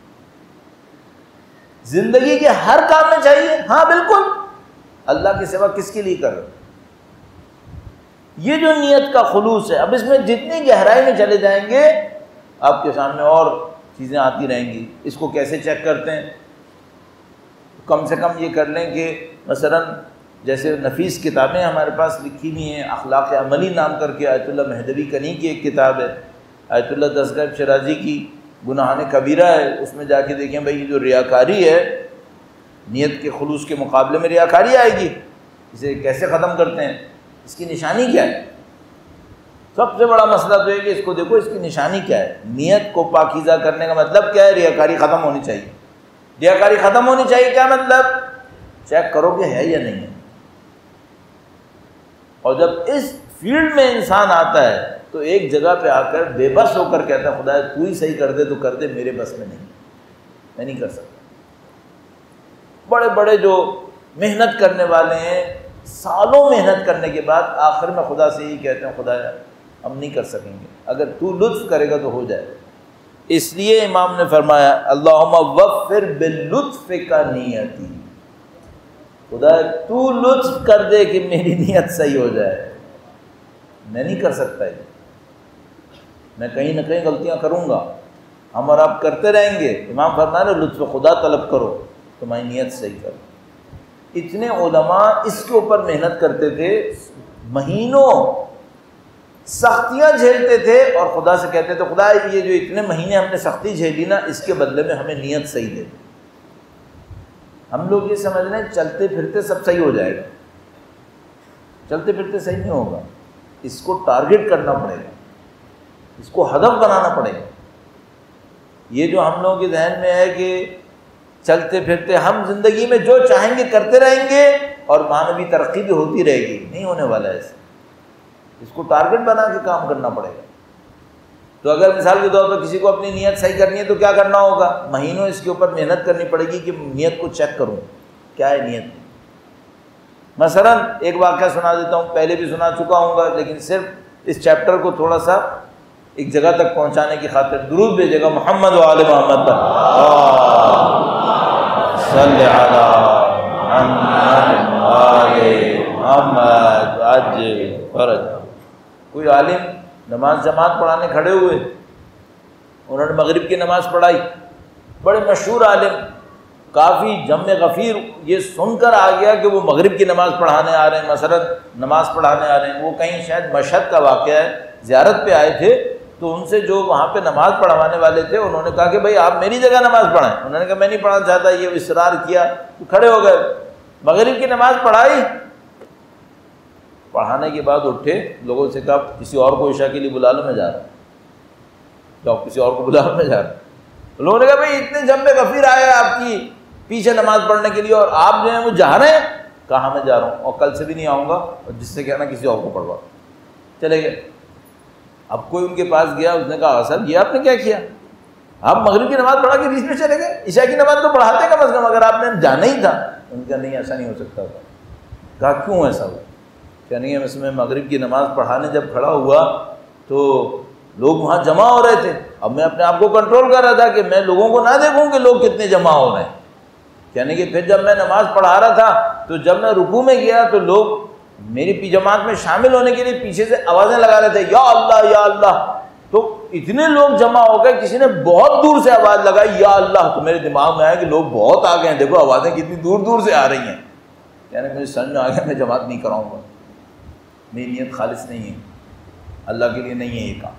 زندگی کے ہر کام میں چاہیے. ہاں بالکل. اللہ کی سوا کس کے لیے کر رہے؟ یہ جو نیت کا خلوص ہے. اب اس میں جتنی گہرائی میں چلے جائیں گے آپ کے سامنے اور چیزیں آتی رہیں گی. اس کو کیسے چیک کرتے ہیں؟ کم سے کم یہ کر لیں کہ مثلا جیسے نفیس کتابیں ہمارے پاس لکھی ہوئی ہیں، اخلاق عملی نام کر کے آیت اللہ مہدوی کنی کی ایک کتاب ہے، آیت اللہ دستگاہ شرازی کی گناہان کبیرہ ہے. اس میں جا کے دیکھیں بھائی یہ جو ریاکاری ہے، نیت کے خلوص کے مقابلے میں ریاکاری آئے گی، اسے کیسے ختم کرتے ہیں، اس کی نشانی کیا ہے؟ سب سے بڑا مسئلہ تو ہے کہ اس کو دیکھو اس کی نشانی کیا ہے. نیت کو پاکیزہ کرنے کا مطلب کیا ہے؟ ریاکاری ختم ہونی چاہیے. ریاکاری ختم ہونی چاہیے کیا مطلب؟ چیک کرو کہ ہے یا نہیں ہے. اور جب اس فیلڈ میں انسان آتا ہے تو ایک جگہ پہ آ کر بے بس ہو کر کہتا ہے خدا تو ہی صحیح کر دے تو کر دے، میرے بس میں نہیں، میں نہیں کر سکتا. بڑے بڑے جو محنت کرنے والے ہیں، سالوں محنت کرنے کے بعد آخر میں خدا سے یہی کہتے ہیں خدا ہم نہیں کر سکیں گے، اگر تو لطف کرے گا تو ہو جائے۔ اس لیے امام نے فرمایا اللہم وفر باللطف کا نیتی، خدا تو لطف کر دے کہ میری نیت صحیح ہو جائے، میں نہیں کر سکتا یہ، میں کہیں نہ کہیں غلطیاں کروں گا، ہم اور آپ کرتے رہیں گے۔ امام فرما رہے لطف خدا طلب کرو، تمہاری نیت صحیح کرو۔ اتنے علماء اس کے اوپر محنت کرتے تھے، مہینوں سختیاں جھیلتے تھے اور خدا سے کہتے تھے خدا یہ جو اتنے مہینے ہم نے سختی جھیلی نا، اس کے بدلے میں ہمیں نیت صحیح دے۔ ہم لوگ یہ سمجھ رہے ہیں چلتے پھرتے سب صحیح ہو جائے گا، چلتے پھرتے صحیح نہیں ہوگا، اس کو ٹارگٹ کرنا پڑے گا، اس کو ہدف بنانا پڑے گا۔ یہ جو ہم لوگوں کے ذہن میں ہے کہ چلتے پھرتے ہم زندگی میں جو چاہیں گے کرتے رہیں گے اور مانوی ترقی بھی ہوتی رہے گی، نہیں ہونے والا ہے ایسے، اس کو ٹارگٹ بنا کے کام کرنا پڑے گا۔ تو اگر مثال کے طور پر کسی کو اپنی نیت صحیح کرنی ہے تو کیا کرنا ہوگا؟ مہینوں اس کے اوپر محنت کرنی پڑے گی کہ نیت کو چیک کروں کیا ہے نیت۔ مثلا ایک واقعہ سنا دیتا ہوں، پہلے بھی سنا چکا ہوں گا، لیکن صرف اس چیپٹر کو تھوڑا سا ایک جگہ تک پہنچانے کی خاطر درود بھیجے گا محمد و آل محمد پر، صلی علی محمد آل محمد عجل فرج۔ کوئی عالم نماز جماعت پڑھانے کھڑے ہوئے، انہوں نے مغرب کی نماز پڑھائی، بڑے مشہور عالم، کافی جم غفیر یہ سن کر آ گیا کہ وہ مغرب کی نماز پڑھانے آ رہے ہیں، مثلا نماز پڑھانے آ رہے ہیں۔ وہ کہیں شاید مشہد کا واقعہ ہے، زیارت پہ آئے تھے، تو ان سے جو وہاں پہ نماز پڑھوانے والے تھے انہوں نے کہا کہ بھائی آپ میری جگہ نماز پڑھائیں۔ انہوں نے کہا میں نہیں پڑھانا چاہتا، یہ اصرار کیا تو کھڑے ہو گئے، مغرب کی نماز پڑھائی، پڑھانے کے بعد اٹھے، لوگوں سے کہا کسی اور کو عشاء کے لیے بلا لو، میں جا رہا ہوں، جاؤ کسی اور کو بلا لو، میں جا رہا ہوں۔ لوگوں نے کہا بھائی اتنے جم میں غفیر آئے آپ کی پیچھے نماز پڑھنے کے لیے اور آپ جو ہیں وہ جا رہے ہیں؟ کہا میں جا رہا ہوں اور کل سے بھی نہیں آؤں گا، اور جس سے کہنا کسی اور کو پڑھوا۔ چلے گئے۔ اب کوئی ان کے پاس گیا، اس نے کہا صاحب یہ آپ نے کیا کیا؟ آپ مغرب کی نماز پڑھا کے بیچ میں چلے گئے، عشاء کی نماز تو پڑھاتے کم از کم، اگر آپ نے جانا ہی تھا۔ ان کا نہیں ایسا نہیں ہو سکتا تھا۔ کہا کیوں ایسا ہوا؟ کہ نہیں ہے، اس میں مغرب کی نماز پڑھانے جب کھڑا ہوا تو لوگ وہاں جمع ہو رہے تھے، اب میں اپنے آپ کو کنٹرول کر رہا تھا کہ میں لوگوں کو نہ دیکھوں کہ لوگ کتنے جمع ہو رہے ہیں، یعنی کہ پھر جب میں نماز پڑھا رہا تھا تو جب میں رکوع میں گیا تو لوگ میری جماعت میں شامل ہونے کے لیے پیچھے سے آوازیں لگا رہے تھے یا اللہ یا اللہ، تو اتنے لوگ جمع ہو گئے، کسی نے بہت دور سے آواز لگائی یا اللہ، تو میرے دماغ میں آیا کہ لوگ بہت آ گئے ہیں، دیکھو آوازیں کتنی دور دور سے آ رہی ہیں، یعنی مجھے سمجھ میں آ گیا میں جماعت نہیں کراؤں گا، میری نیت خالص نہیں ہے، اللہ کے لیے نہیں ہے یہ کام،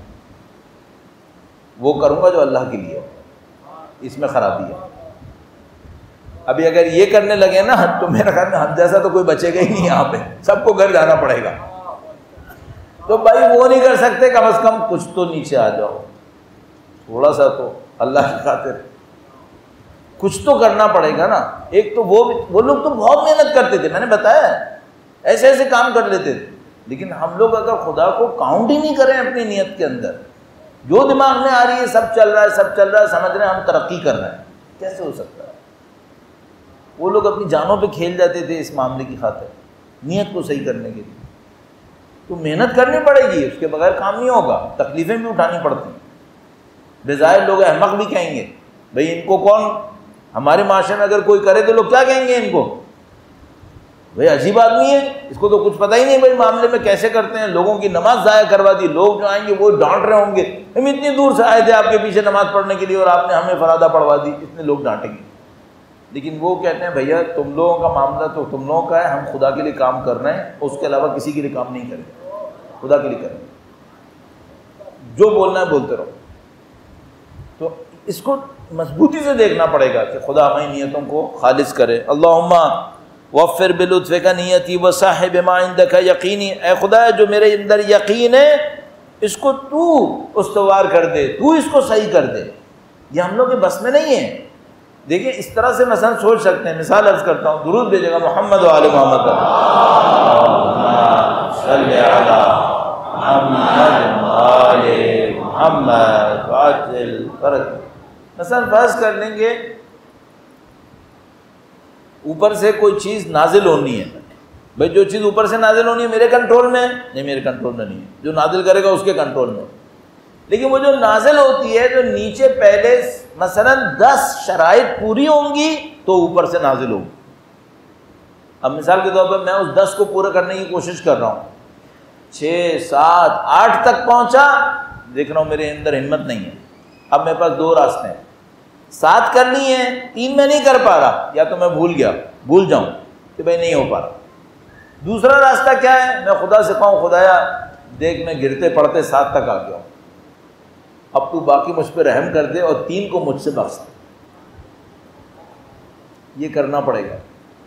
وہ کروں گا جو اللہ کے لیے، اس میں خرابی ہے۔ ابھی اگر یہ کرنے لگے نا تو میرا خیال میں ہم جیسا تو کوئی بچے گا ہی نہیں، یہاں پہ سب کو گھر جانا پڑے گا۔ تو بھائی وہ نہیں کر سکتے، کم از کم کچھ تو نیچے آ جاؤ، تھوڑا سا تو اللہ کی خاطر کچھ تو کرنا پڑے گا نا۔ ایک تو وہ وہ لوگ تو بہت محنت کرتے تھے، میں نے بتایا ایسے ایسے کام کر لیتے تھے، لیکن ہم لوگ اگر خدا کو کاؤنٹ ہی نہیں کریں اپنی نیت کے اندر، جو دماغ میں آ رہی ہے سب چل رہا ہے سب چل رہا ہے، سمجھ رہے ہیں ہم ترقی کر رہے ہیں، کیسے ہو سکتا ہے؟ وہ لوگ اپنی جانوں پہ کھیل جاتے تھے اس معاملے کی خاطر، نیت کو صحیح کرنے کے لیے۔ تو محنت کرنی پڑے گی، اس کے بغیر کام نہیں ہوگا، تکلیفیں بھی اٹھانی پڑتی ہیں۔ بظاہر لوگ احمق بھی کہیں گے، بھئی ان کو کون، ہمارے معاشرے میں اگر کوئی کرے تو لوگ کیا کہیں گے ان کو؟ بھئی عجیب آدمی ہے، اس کو تو کچھ پتہ ہی نہیں بھائی معاملے میں کیسے کرتے ہیں، لوگوں کی نماز ضائع کروا دی، لوگ جو آئیں گے وہ ڈانٹ رہے ہوں گے، ہم اتنی دور سے آئے تھے آپ کے پیچھے نماز پڑھنے کے لیے اور آپ نے ہمیں فرادہ پڑھوا دی، اتنے لوگ ڈانٹیں گے۔ لیکن وہ کہتے ہیں بھیا تم لوگوں کا معاملہ تو تم لوگوں کا ہے، ہم خدا کے لیے کام کر رہے ہیں، اس کے علاوہ کسی کے لیے کام نہیں کریں گے، خدا کے لیے کریں گے، جو بولنا ہے بولتے رہو۔ تو اس کو مضبوطی سے دیکھنا پڑے گا کہ خدا ہماری نیتوں کو خالص کرے۔ اللہم وفر بلطفک نیتی وصاحب ما عندک یقینی، اے خدا جو میرے اندر یقین ہے اس کو تو استوار کر دے، تو اس کو صحیح کر دے، یہ ہم لوگ کے بس میں نہیں ہے۔ دیکھیں اس طرح سے مثلا سوچ سکتے ہیں، مثال عرض کرتا ہوں، درود بھیجے گا محمد و آل محمد صلی علی محمد و آل محمد وعجل فرج۔ مثلا فرض کر لیں گے اوپر سے کوئی چیز نازل ہونی ہے، بھائی جو چیز اوپر سے نازل ہونی ہے میرے کنٹرول میں نہیں، میرے کنٹرول میں نہیں ہے، جو نازل کرے گا اس کے کنٹرول میں۔ لیکن وہ جو نازل ہوتی ہے جو نیچے پہلے مثلا دس شرائط پوری ہوں گی تو اوپر سے نازل ہوگی۔ اب مثال کے طور پر میں اس دس کو پورا کرنے کی کوشش کر رہا ہوں، چھ سات آٹھ تک پہنچا، دیکھ رہا ہوں میرے اندر ہمت نہیں ہے، اب میرے پاس دو راستے ہیں، سات کرنی ہے، تین میں نہیں کر پا رہا، یا تو میں بھول گیا بھول جاؤں کہ بھائی نہیں ہو پا رہا۔ دوسرا راستہ کیا ہے، میں خدا سے کہوں خدایا دیکھ میں گرتے پڑتے سات تک آ گیا ہوں، اب تو باقی مجھ پہ رحم کر دے اور تین کو مجھ سے بخش دے۔ یہ کرنا پڑے گا،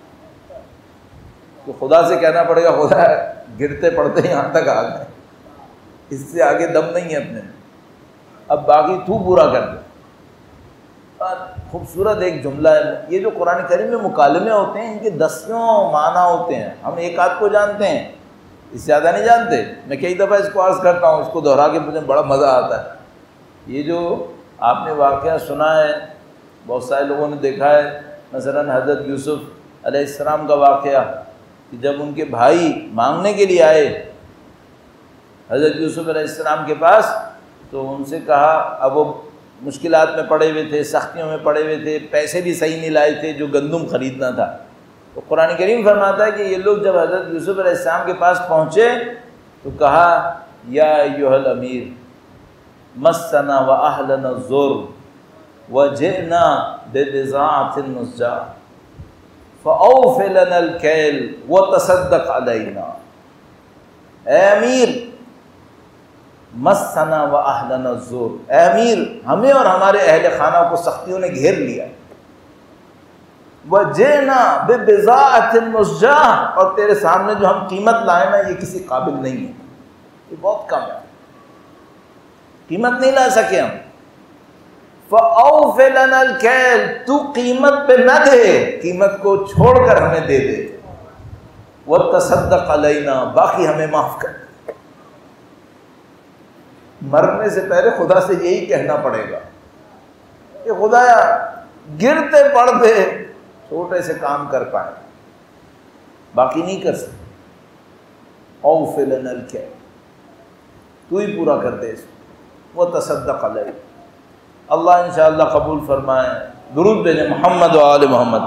تو خدا سے کہنا پڑے گا خدا گرتے پڑتے یہاں تک آ گئے، اس سے آگے دم نہیں ہے اپنے، اب باقی تو پورا کر دے۔ خوبصورت ایک جملہ ہے، یہ جو قرآن کریم میں مکالمے ہوتے ہیں ان کے دسیوں معنی ہوتے ہیں، ہم ایک آدھ کو جانتے ہیں، اس سے زیادہ نہیں جانتے۔ میں کئی دفعہ اس کو عرض کرتا ہوں، اس کو دہرا کے مجھے بڑا مزہ آتا ہے۔ یہ جو آپ نے واقعہ سنا ہے، بہت سارے لوگوں نے دیکھا ہے، مثلا حضرت یوسف علیہ السلام کا واقعہ کہ جب ان کے بھائی مانگنے کے لیے آئے حضرت یوسف علیہ السلام کے پاس، تو ان سے کہا، اب وہ مشکلات میں پڑے ہوئے تھے، سختیوں میں پڑے ہوئے تھے، پیسے بھی صحیح نہیں لائے تھے جو گندم خریدنا تھا، تو قرآن کریم فرماتا ہے کہ یہ لوگ جب حضرت یوسف علیہ السلام کے پاس پہنچے تو کہا یا ایھا الامیر مسنا واہلنا الضر وجئنا ببضاعۃ مزجاۃ فاوف لنا الکیل وتصدق علینا۔ اے امیر، مسنا واہلنا الضر، اے امیر ہمیں اور ہمارے اہل خانہ کو سختیوں نے گھیر لیا، وجئنا ببضاعۃ مزجاۃ، اور تیرے سامنے جو ہم قیمت لائے نا یہ کسی قابل نہیں ہے، یہ بہت کم ہے، قیمت نہیں لا سکے ہم۔ فَأَوْفِ لَنَا الْكَيْلَ، تو قیمت پہ نہ دے، قیمت کو چھوڑ کر ہمیں دے دے، وَتَصَدَّقْ عَلَيْنَا، باقی ہمیں معاف کر۔ مرنے سے پہلے خدا سے یہی کہنا پڑے گا کہ خدایا گرتے پڑتے چھوٹے سے کام کر پائیں، باقی نہیں کر سکتے۔ اوف لنا الکیل، تو ہی پورا کر دے اس کو، وہ تصدق علیہ۔ اللہ انشاءاللہ قبول فرمائے۔ درود بھیجیں محمد و آل محمد۔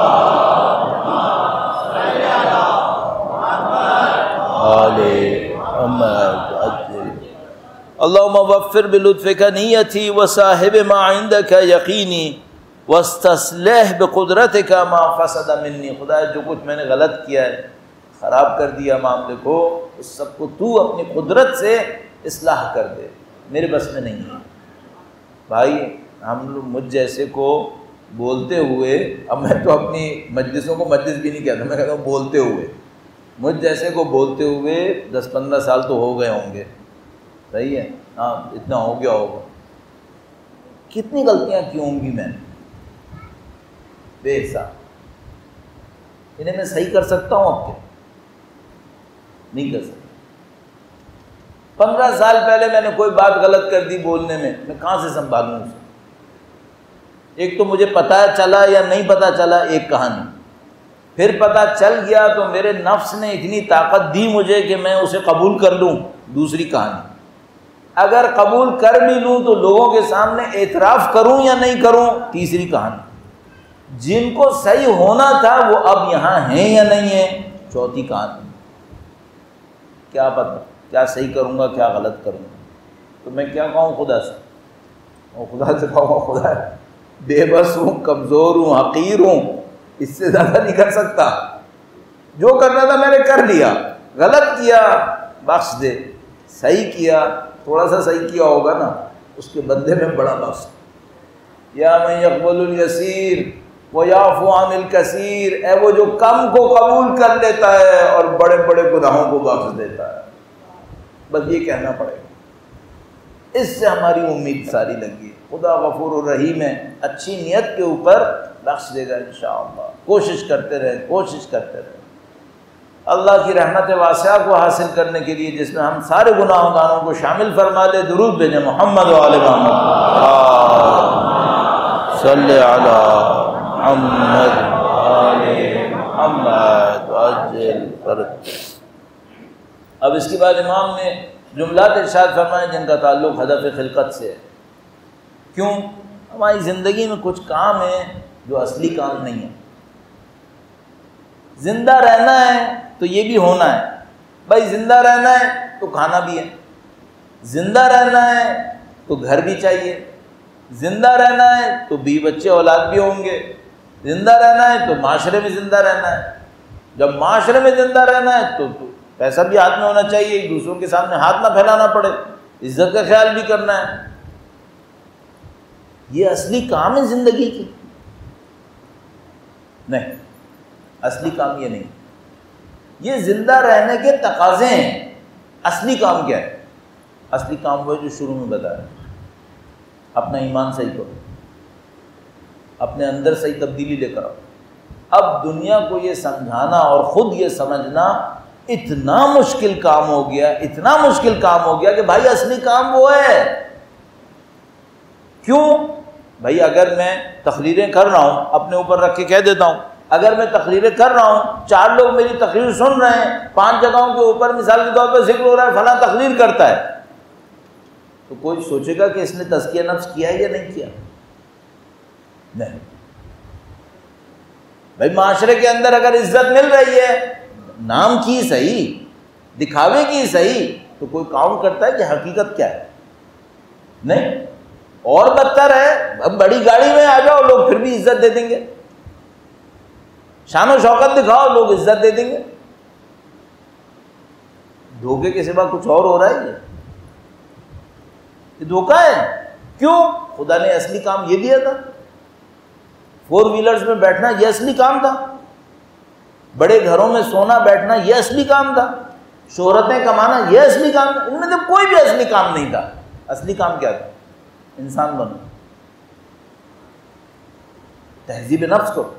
آل محمد۔ اللہم وفر بلطفک نیتی وصاحب ما عندک یقینی واستصلح بقدرتک ما فسد منی۔ خدا جو کچھ میں نے غلط کیا ہے، خراب کر دیا معاملے کو، اس سب کو تو اپنی قدرت سے اصلاح کر دے، میرے بس میں نہیں ہے۔ بھائی ہم لوگ مجھ جیسے کو بولتے ہوئے، اب میں تو اپنی مجلسوں کو مجلس بھی نہیں کہتا، میں کہتا ہوں بولتے ہوئے، مجھ جیسے کو بولتے ہوئے دس پندرہ سال تو ہو گئے ہوں گے، صحیح ہے، ہاں اتنا ہو گیا ہوگا۔ کتنی غلطیاں کی ہوں گی میں نے بے حساب، انہیں میں صحیح کر سکتا ہوں اب کیا؟ نہیں کر سکتا۔ پندرہ سال پہلے میں نے کوئی بات غلط کر دی بولنے میں، میں کہاں سے سنبھالوں اسے؟ ایک تو مجھے پتہ چلا یا نہیں پتہ چلا ایک کہانی، پھر پتہ چل گیا تو میرے نفس نے اتنی طاقت دی مجھے کہ میں اسے قبول کر لوں، دوسری کہانی۔ اگر قبول کر بھی لوں تو لوگوں کے سامنے اعتراف کروں یا نہیں کروں، تیسری کہانی۔ جن کو صحیح ہونا تھا وہ اب یہاں ہیں یا نہیں ہیں، چوتھی کہانی۔ کیا پتہ کیا صحیح کروں گا کیا غلط کروں گا؟ تو میں کیا کہوں خدا سے؟ اور خدا سے کہوں خدا بے بس ہوں، کمزور ہوں، حقیر ہوں، اس سے زیادہ نہیں کر سکتا، جو کرنا تھا میں نے کر لیا، غلط کیا بخش دے، صحیح کیا تھوڑا سا صحیح کیا ہوگا نا، اس کے بدلے میں بڑا بخش۔ یا من یقبل الیسیر ویعفو عن الکثیر، اے وہ جو کم کو قبول کر لیتا ہے اور بڑے بڑے گناہوں کو بخش دیتا ہے۔ بس یہ کہنا پڑے گا، اس سے ہماری امید ساری لگی۔ خدا غفور الرحیم ہے، اچھی نیت کے اوپر بخش دے گا انشاءاللہ۔ کوشش کرتے رہیں کوشش کرتے رہیں اللہ کی رحمت واسعہ کو حاصل کرنے کے لیے، جس میں ہم سارے گناہ گاروں کو شامل فرما لے۔ درود بھیجیں محمد و آل محمد، صلی علی محمد آل محمد۔ وعجل فرج۔ اب اس کے بعد امام نے جملات ارشاد فرمائے جن کا تعلق ہدف خلقت سے ہے۔ کیوں؟ ہماری زندگی میں کچھ کام ہیں جو اصلی کام نہیں ہے۔ زندہ رہنا ہے تو یہ بھی ہونا ہے، بھائی زندہ رہنا ہے تو کھانا بھی ہے، زندہ رہنا ہے تو گھر بھی چاہیے، زندہ رہنا ہے تو بیوی بچے اولاد بھی ہوں گے، زندہ رہنا ہے تو معاشرے میں زندہ رہنا ہے، جب معاشرے میں زندہ رہنا ہے تو, تو پیسہ بھی ہاتھ میں ہونا چاہیے، ایک دوسروں کے سامنے ہاتھ نہ پھیلانا پڑے، عزت کا خیال بھی کرنا ہے۔ یہ اصلی کام ہے زندگی کی؟ نہیں، اصلی کام یہ نہیں، یہ زندہ رہنے کے تقاضے ہیں۔ اصلی کام کیا ہے؟ اصلی کام وہ جو شروع میں بتایا، اپنا ایمان صحیح کرو، اپنے اندر صحیح تبدیلی لے کر آؤ۔ اب دنیا کو یہ سمجھانا اور خود یہ سمجھنا اتنا مشکل کام ہو گیا، اتنا مشکل کام ہو گیا کہ بھائی اصلی کام وہ ہے۔ کیوں؟ بھائی اگر میں تقریریں کر رہا ہوں، اپنے اوپر رکھ کے کہہ دیتا ہوں، اگر میں تقریریں کر رہا ہوں، چار لوگ میری تقریر سن رہے ہیں، پانچ جگہوں کے اوپر مثال کے طور پر ذکر ہو رہا ہے فلاں تقریر کرتا ہے، تو کوئی سوچے گا کہ اس نے تزکیہ نفس کیا ہے یا نہیں کیا؟ نہیں۔ بھائی معاشرے کے اندر اگر عزت مل رہی ہے، نام کی صحیح، دکھاوے کی صحیح، تو کوئی کام کرتا ہے کہ حقیقت کیا ہے؟ نہیں۔ اور بدتر ہے، اب بڑی گاڑی میں آ جاؤ، لوگ پھر بھی عزت دے دیں گے، شان و شوکت دکھاؤ، لوگ عزت دے دیں گے۔ دھوکے کے سوا کچھ اور ہو رہا ہے؟ یہ دھوکہ ہے۔ کیوں؟ خدا نے اصلی کام یہ دیا تھا، فور ویلرز میں بیٹھنا یہ اصلی کام تھا، بڑے گھروں میں سونا بیٹھنا یہ اصلی کام تھا، شہرتیں کمانا یہ اصلی کام تھا۔ ان میں تو کوئی بھی اصلی کام نہیں تھا۔ اصلی کام کیا تھا؟ انسان بنو، تہذیب نفس کو،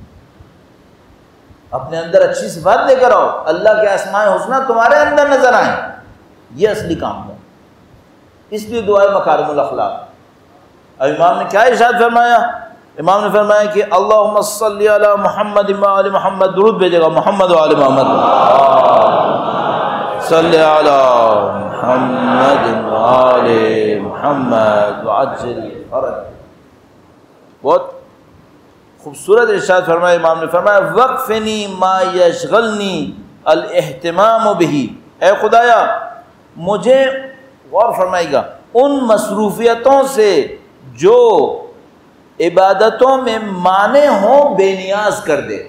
اپنے اندر اچھی صفات لے کر آؤ، اللہ کے اسماء حسنہ تمہارے اندر نظر آئیں، یہ اصلی کام تھا۔ اس لیے دعائے مکارم الاخلاق۔ اور امام نے کیا ارشاد فرمایا؟ امام نے فرمایا کہ اللہم صلی علی محمد و آل محمد، درود بھیجے گا محمد و آل محمد، صلی علی محمد و آل محمد وعجل فرج۔ بہت خوبصورت ارشاد فرمایا امام نے، فرمایا وقفنی ما یشغلنی الاہتمام بہ، اے خدایا مجھے، غور فرمائے گا، ان مصروفیتوں سے جو عبادتوں میں مانع ہوں بے نیاز کر دے۔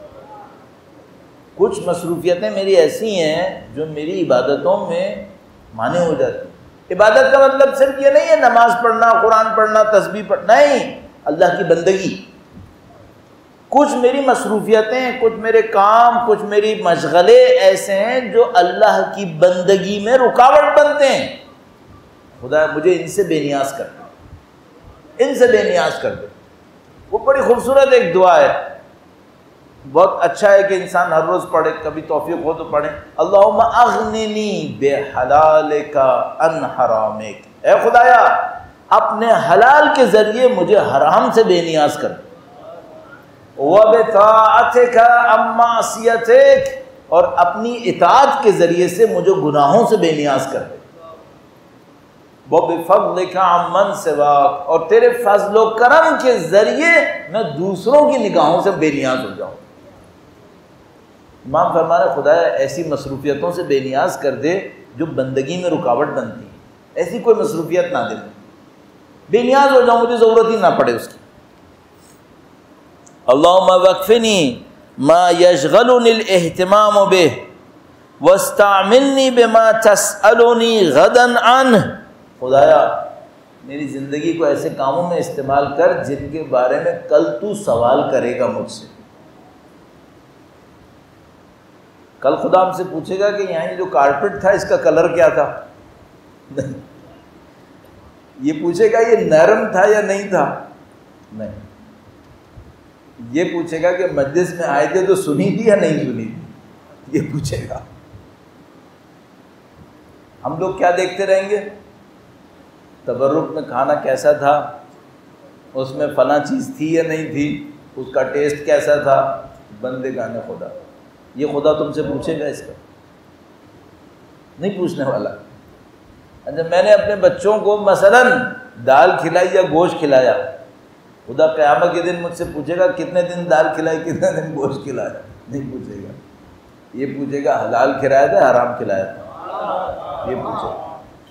کچھ مصروفیتیں میری ایسی ہیں جو میری عبادتوں میں مانع ہو جاتی۔ عبادت کا مطلب صرف یہ نہیں ہے نماز پڑھنا، قرآن پڑھنا، تسبیح پڑھنا، نہیں، اللہ کی بندگی۔ کچھ میری مصروفیتیں، کچھ میرے کام، کچھ میری مشغلے ایسے ہیں جو اللہ کی بندگی میں رکاوٹ بنتے ہیں۔ خدا مجھے ان سے بے نیاز کر دے، ان سے بے نیاز کر دے۔ وہ بڑی خوبصورت ایک دعا ہے، بہت اچھا ہے کہ انسان ہر روز پڑھے، کبھی توفیق ہو تو پڑھے۔ اللہم اغننی بحلالک عن حرامک، اے خدایا اپنے حلال کے ذریعے مجھے حرام سے بے نیاز کر دے۔ وبطاعتک عن معصیتک، اور اپنی اطاعت کے ذریعے سے مجھے گناہوں سے بے نیاز کر دے۔ وَبِفَضْلِكَ عَمَّنْ سِوَاكَ، اور تیرے فضل و کرم کے ذریعے میں دوسروں کی نگاہوں سے بے نیاز ہو جاؤں۔ امام فرما رہے خدا ایسی مصروفیتوں سے بے نیاز کر دے جو بندگی میں رکاوٹ بنتی ہے، ایسی کوئی مصروفیت نہ دے، بے نیاز ہو جاؤں، مجھے ضرورت ہی نہ پڑے اس کی۔ اللہم وقفنی ما یشغلنی الاہتمام بہ واستعملنی بما تسألنی غدا عنہ، خدایا میری زندگی کو ایسے کاموں میں استعمال کر جن کے بارے میں کل تو سوال کرے گا مجھ سے۔ کل خدا ہم سے پوچھے گا کہ یہاں یہ جو کارپیٹ تھا اس کا کلر کیا تھا؟ نہیں۔ یہ پوچھے گا یہ نرم تھا یا نہیں تھا؟ نہیں۔ یہ پوچھے گا کہ مجلس میں آئے تھے تو سنی تھی یا نہیں سنی تھی؟ یہ پوچھے گا۔ ہم لوگ کیا دیکھتے رہیں گے؟ تبرک میں کھانا کیسا تھا، اس میں فلاں چیز تھی یا نہیں تھی، اس کا ٹیسٹ کیسا تھا؟ بندے گانے خدا یہ خدا تم سے پوچھے گا اس کا؟ نہیں پوچھنے والا۔ اچھا میں نے اپنے بچوں کو مثلاً دال کھلائی یا گوشت کھلایا، خدا قیامت کے دن مجھ سے پوچھے گا کتنے دن دال کھلائی کتنے دن گوشت کھلایا؟ نہیں پوچھے گا، یہ پوچھے گا حلال کھلایا تھا حرام کھلایا تھا، یہ پوچھے گا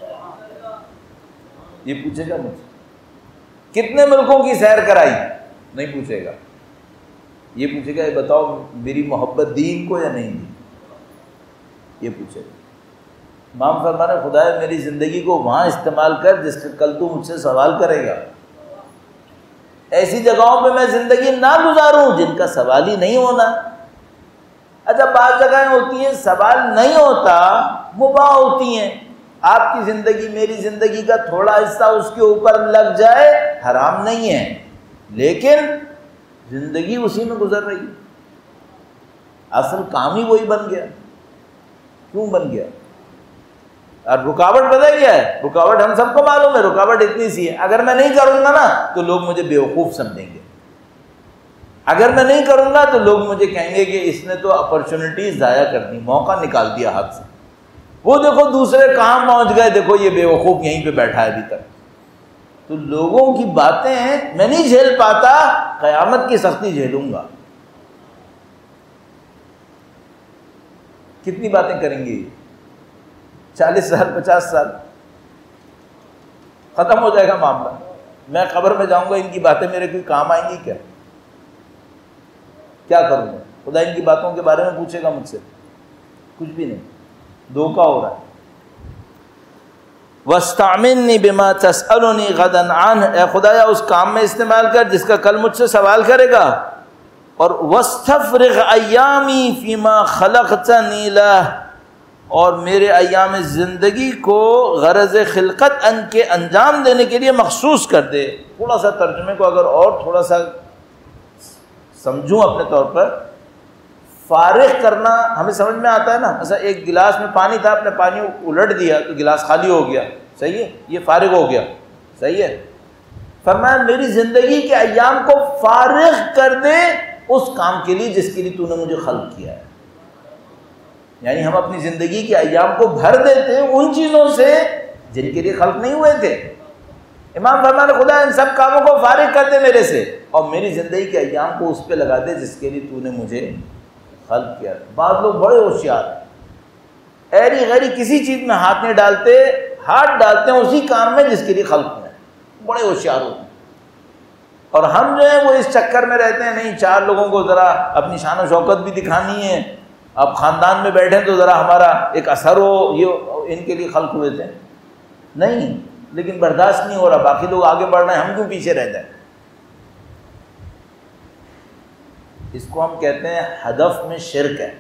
یہ پوچھے گا مجھ سے کتنے ملکوں کی سیر کرائی؟ نہیں پوچھے گا، یہ پوچھے گا یہ بتاؤ میری محبت دین کو یا نہیں دی، یہ پوچھے گا۔ امام فرمانے خدا ہے میری زندگی کو وہاں استعمال کر جس کا کل تو مجھ سے سوال کرے گا، ایسی جگہوں پہ میں زندگی نہ گزاروں جن کا سوال ہی نہیں ہونا۔ اچھا بعض جگہیں ہوتی ہیں سوال نہیں ہوتا، مباح ہوتی ہیں، آپ کی زندگی میری زندگی کا تھوڑا حصہ اس کے اوپر لگ جائے حرام نہیں ہے، لیکن زندگی اسی میں گزر رہی ہے، اصل کام ہی وہی بن گیا۔ کیوں بن گیا؟ اور رکاوٹ پتہ کیا ہے؟ رکاوٹ ہم سب کو معلوم ہے، رکاوٹ اتنی سی ہے اگر میں نہیں کروں گا نا تو لوگ مجھے بیوقوف سمجھیں گے، اگر میں نہیں کروں گا تو لوگ مجھے کہیں گے کہ اس نے تو اپرچونٹی ضائع کر دی، موقع نکال دیا ہاتھ سے، وہ دیکھو دوسرے کہاں پہنچ گئے، دیکھو یہ بیوقوف یہیں پہ بیٹھا ہے ابھی تک۔ تو لوگوں کی باتیں میں نہیں جھیل پاتا، قیامت کی سختی جھیلوں گا۔ کتنی باتیں کریں گے؟ چالیس سال پچاس سال ختم ہو جائے گا معاملہ، میں قبر میں جاؤں گا ان کی باتیں میرے کوئی کام آئیں گی کیا؟ کیا کروں گا؟ خدا ان کی باتوں کے بارے میں پوچھے گا مجھ سے؟ کچھ بھی نہیں، دھوکہ ہو رہا ہے۔ وَاسْتَعْمِلْنِي بِمَا تَسْأَلُنِي غَدًا عَنْهُ، اے خدایا اس کام میں استعمال کر جس کا کل مجھ سے سوال کرے گا، اور وَاسْتَفْرِغْ أَيَّامِي فِي مَا خَلَقْتَنِي لَهُ، اور میرے ایام زندگی کو غرض خلقت ان کے انجام دینے کے لیے مخصوص کر دے۔ تھوڑا سا ترجمے کو اگر اور تھوڑا سا سمجھوں اپنے طور پر، فارغ کرنا ہمیں سمجھ میں آتا ہے نا، ایسا ایک گلاس میں پانی تھا، آپ نے پانی الٹ دیا تو گلاس خالی ہو گیا، صحیح ہے، یہ فارغ ہو گیا، صحیح ہے۔ فرمایا میری زندگی کے ایام کو فارغ کر دے اس کام کے لیے جس کے لیے تو نے مجھے خلق کیا ہے، یعنی ہم اپنی زندگی کے ایام کو بھر دیتے ہیں ان چیزوں سے جن کے لیے خلق نہیں ہوئے تھے۔ امام فرمانے خدا ان سب کاموں کو فارغ کر دے میرے سے، اور میری زندگی کے ایام کو اس پہ لگا دے جس کے لیے تو نے مجھے خلق کیا۔ بعض لوگ بڑے ہوشیار ہیں، ایری غیری کسی چیز میں ہاتھ نہیں ڈالتے، ہاتھ ڈالتے ہیں اسی کام میں جس کے لیے خلق ہوئے، بڑے ہوشیار ہوتے ہیں۔ اور ہم جو ہیں وہ اس چکر میں رہتے ہیں، نہیں چار لوگوں کو ذرا اپنی شان و شوکت بھی دکھانی ہے، اب خاندان میں بیٹھیں تو ذرا ہمارا ایک اثر ہو، یہ ان کے لیے خلق ہوئے تھے، نہیں، لیکن برداشت نہیں ہو رہا، باقی لوگ آگے بڑھ رہے ہیں، ہم کیوں پیچھے رہ جائیں؟ اس کو ہم کہتے ہیں ہدف میں شرک ہے،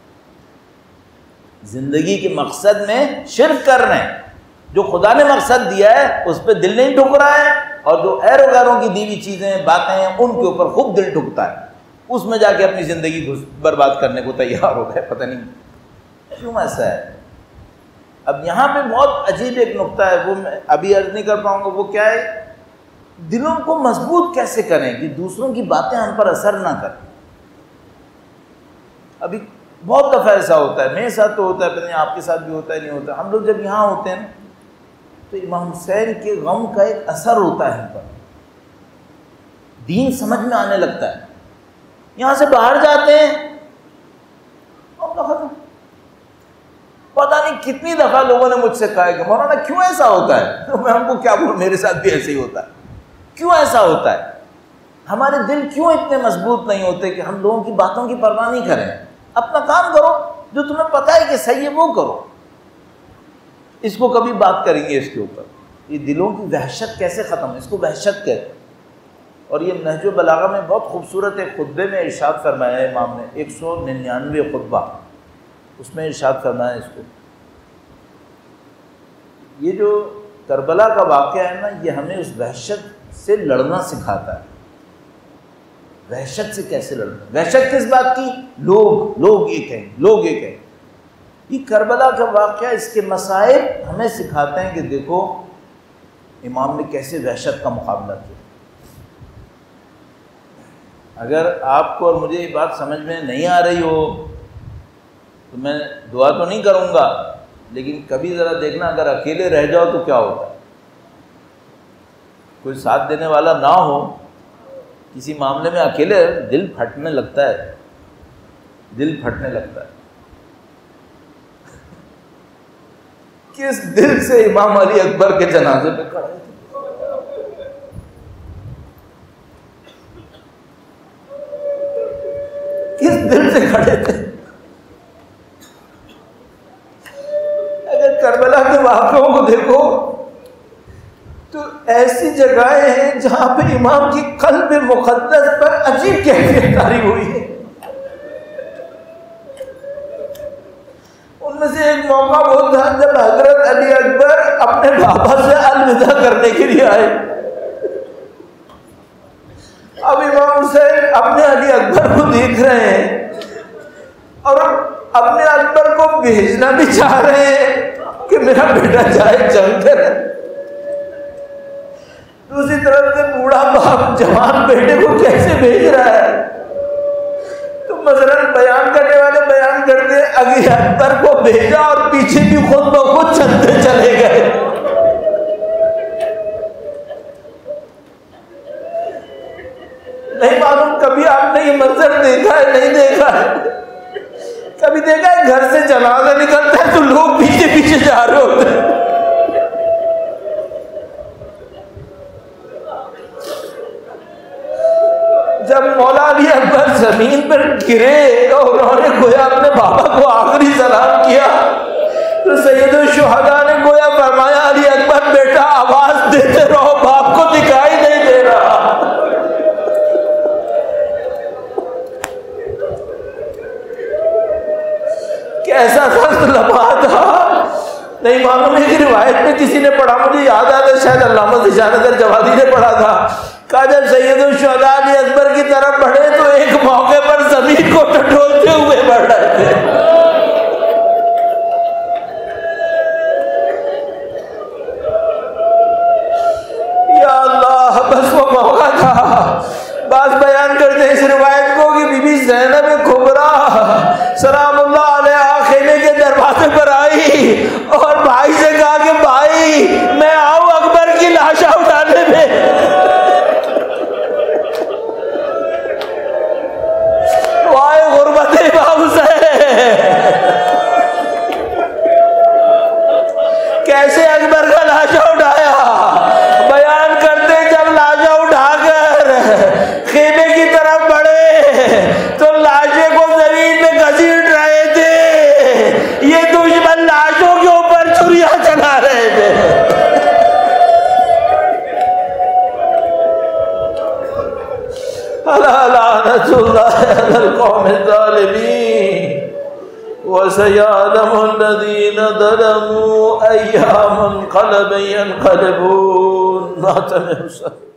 زندگی کے مقصد میں شرک کر رہے ہیں، جو خدا نے مقصد دیا ہے اس پہ دل نہیں ٹھک رہا ہے، اور جو غیر وغیروں کی دی ہوئی چیزیں باتیں ہیں ان کے اوپر خوب دل ٹھکتا ہے، اس میں جا کے اپنی زندگی برباد کرنے کو تیار ہو گئے۔ پتہ نہیں کیوں ایسا ہے۔ اب یہاں پہ بہت عجیب ایک نقطہ ہے، وہ میں ابھی عرض نہیں کر پاؤں گا، وہ کیا ہے، دلوں کو مضبوط کیسے کریں کہ دوسروں کی باتیں ہم پر اثر نہ کریں۔ ابھی بہت دفعہ ایسا ہوتا ہے، میرے ساتھ تو ہوتا ہے، پتہ نہیں آپ کے ساتھ بھی ہوتا ہے نہیں ہوتا، ہم لوگ جب یہاں ہوتے ہیں تو امام حسین کے غم کا ایک اثر ہوتا ہے ہم پر، دین سمجھ میں آنے لگتا ہے، یہاں سے باہر جاتے ہیں ختم۔ پتہ نہیں کتنی دفعہ لوگوں نے مجھ سے کہا ہے کہ مولانا کیوں ایسا ہوتا ہے، تو میں ہم کو کیا بولوں، میرے ساتھ بھی ایسے ہی ہوتا ہے۔ کیوں ایسا ہوتا ہے؟ ہمارے دل کیوں اتنے مضبوط نہیں ہوتے کہ ہم لوگوں کی باتوں کی پرواہ نہیں کریں، اپنا کام کرو، جو تمہیں پتہ ہے کہ صحیح ہے وہ کرو۔ اس کو کبھی بات کریں گے اس کے اوپر، یہ دلوں کی وحشت کیسے ختم، اس کو وحشت کہتے ہیں۔ اور یہ نہج البلاغہ میں بہت خوبصورت ایک خطبے میں ارشاد فرمایا ہے امام نے، ایک سو ننانوے خطبہ، اس میں ارشاد فرمایا اس کو، یہ جو کربلا کا واقعہ ہے نا، یہ ہمیں اس وحشت سے لڑنا سکھاتا ہے۔ وحشت سے کیسے لڑنا، وحشت کس بات کی، لوگ لوگ یہ کہیں، لوگ یہ کہیں۔ یہ کربلا کا واقعہ، اس کے مسائل ہمیں سکھاتے ہیں کہ دیکھو امام نے کیسے وحشت کا مقابلہ کیا۔ اگر آپ کو اور مجھے یہ بات سمجھ میں نہیں آ رہی ہو تو میں دعا تو نہیں کروں گا، لیکن کبھی ذرا دیکھنا اگر اکیلے رہ جاؤ تو کیا ہوتا ہے، کوئی ساتھ دینے والا نہ ہو کسی معاملے میں، اکیلے دل پھٹنے لگتا ہے، دل پھٹنے لگتا ہے۔ کس دل سے امام علی اکبر کے جنازے پہ کھڑے تھے، کس دل سے کھڑے تھے؟ اگر کربلا کے واقعوں کو دیکھو تو ایسی جگہیں ہیں جہاں پہ امام کی قلب مقدس پر عجیب کیفیت طاری ہوئی ہے۔ ان میں سے ایک موقع وہ تھا جب حضرت علی اکبر اپنے بابا سے الوداع کرنے کے لیے آئے۔ اب امام حسین اپنے علی اکبر کو دیکھ رہے ہیں اور اپنے اکبر کو بھیجنا بھی چاہ رہے ہیں کہ میرا بیٹا جائے جنگ کرے، دوسری طرف سے بوڑھا باپ جوان بیٹے کو کیسے بھیج رہا ہے؟ تو مثلاً بیان کرنے والے بیان کرتے ہیں علی اکبر کو بھیجا اور پیچھے بھی خود بخود چلتے چلے گئے۔ نہیں معلوم کبھی آپ نے یہ منظر دیکھا ہے نہیں دیکھا ہے؟ کبھی دیکھا ہے گھر سے جنازہ نکلتا ہے تو لوگ پیچھے پیچھے جا رہے ہوتے ہیں۔ جب مولا علی اکبر زمین پر گرے اور انہوں نے گویا اپنے بابا کو آخری سلام کیا تو سید الشہداء نے گویا فرمایا علی اکبر بیٹا آواز دیتے رہو، باپ کو دکھائی نہیں دے رہا۔ کیسا سخت لمحہ تھا، نہیں معلوم ہے کہ روایت میں کسی نے پڑھا، مجھے یاد آتا شاید علامہ ذیشان اگر جوادی نے پڑھا تھا، کہا جب سید الشہداء علی اکبر کی طرف بڑھے تو ایک موقع پر زمین کو ٹٹولتے ہوئے بڑھ رہے تھے۔ یا اللہ، بس وہ موقع تھا۔ بعض بیان کرتے ہیں اس روایت کو کہ بی بی زینب کبریٰ سلام اللہ علیہ خیمے کے دروازے پر آئی اور بھائی سے کہا کہ بھائی میں آؤں اکبر کی لاشا اٹھانے میں۔ وائے غربت امام حسین، کیسے اکبر کا لاشا اٹھایا؟ بیان کرتے جب لاشا اٹھا کر خیمے کی طرف بڑھے تو لاشے کو زمین میں گھسیٹ رہے تھے، یہ دشمن لاشوں کے اوپر چھریاں چلا رہے تھے۔ الا لعنۃ اللہ علی القوم الظالمین وسيعلم الذين ظلموا أيام انقلب ينقلبون۔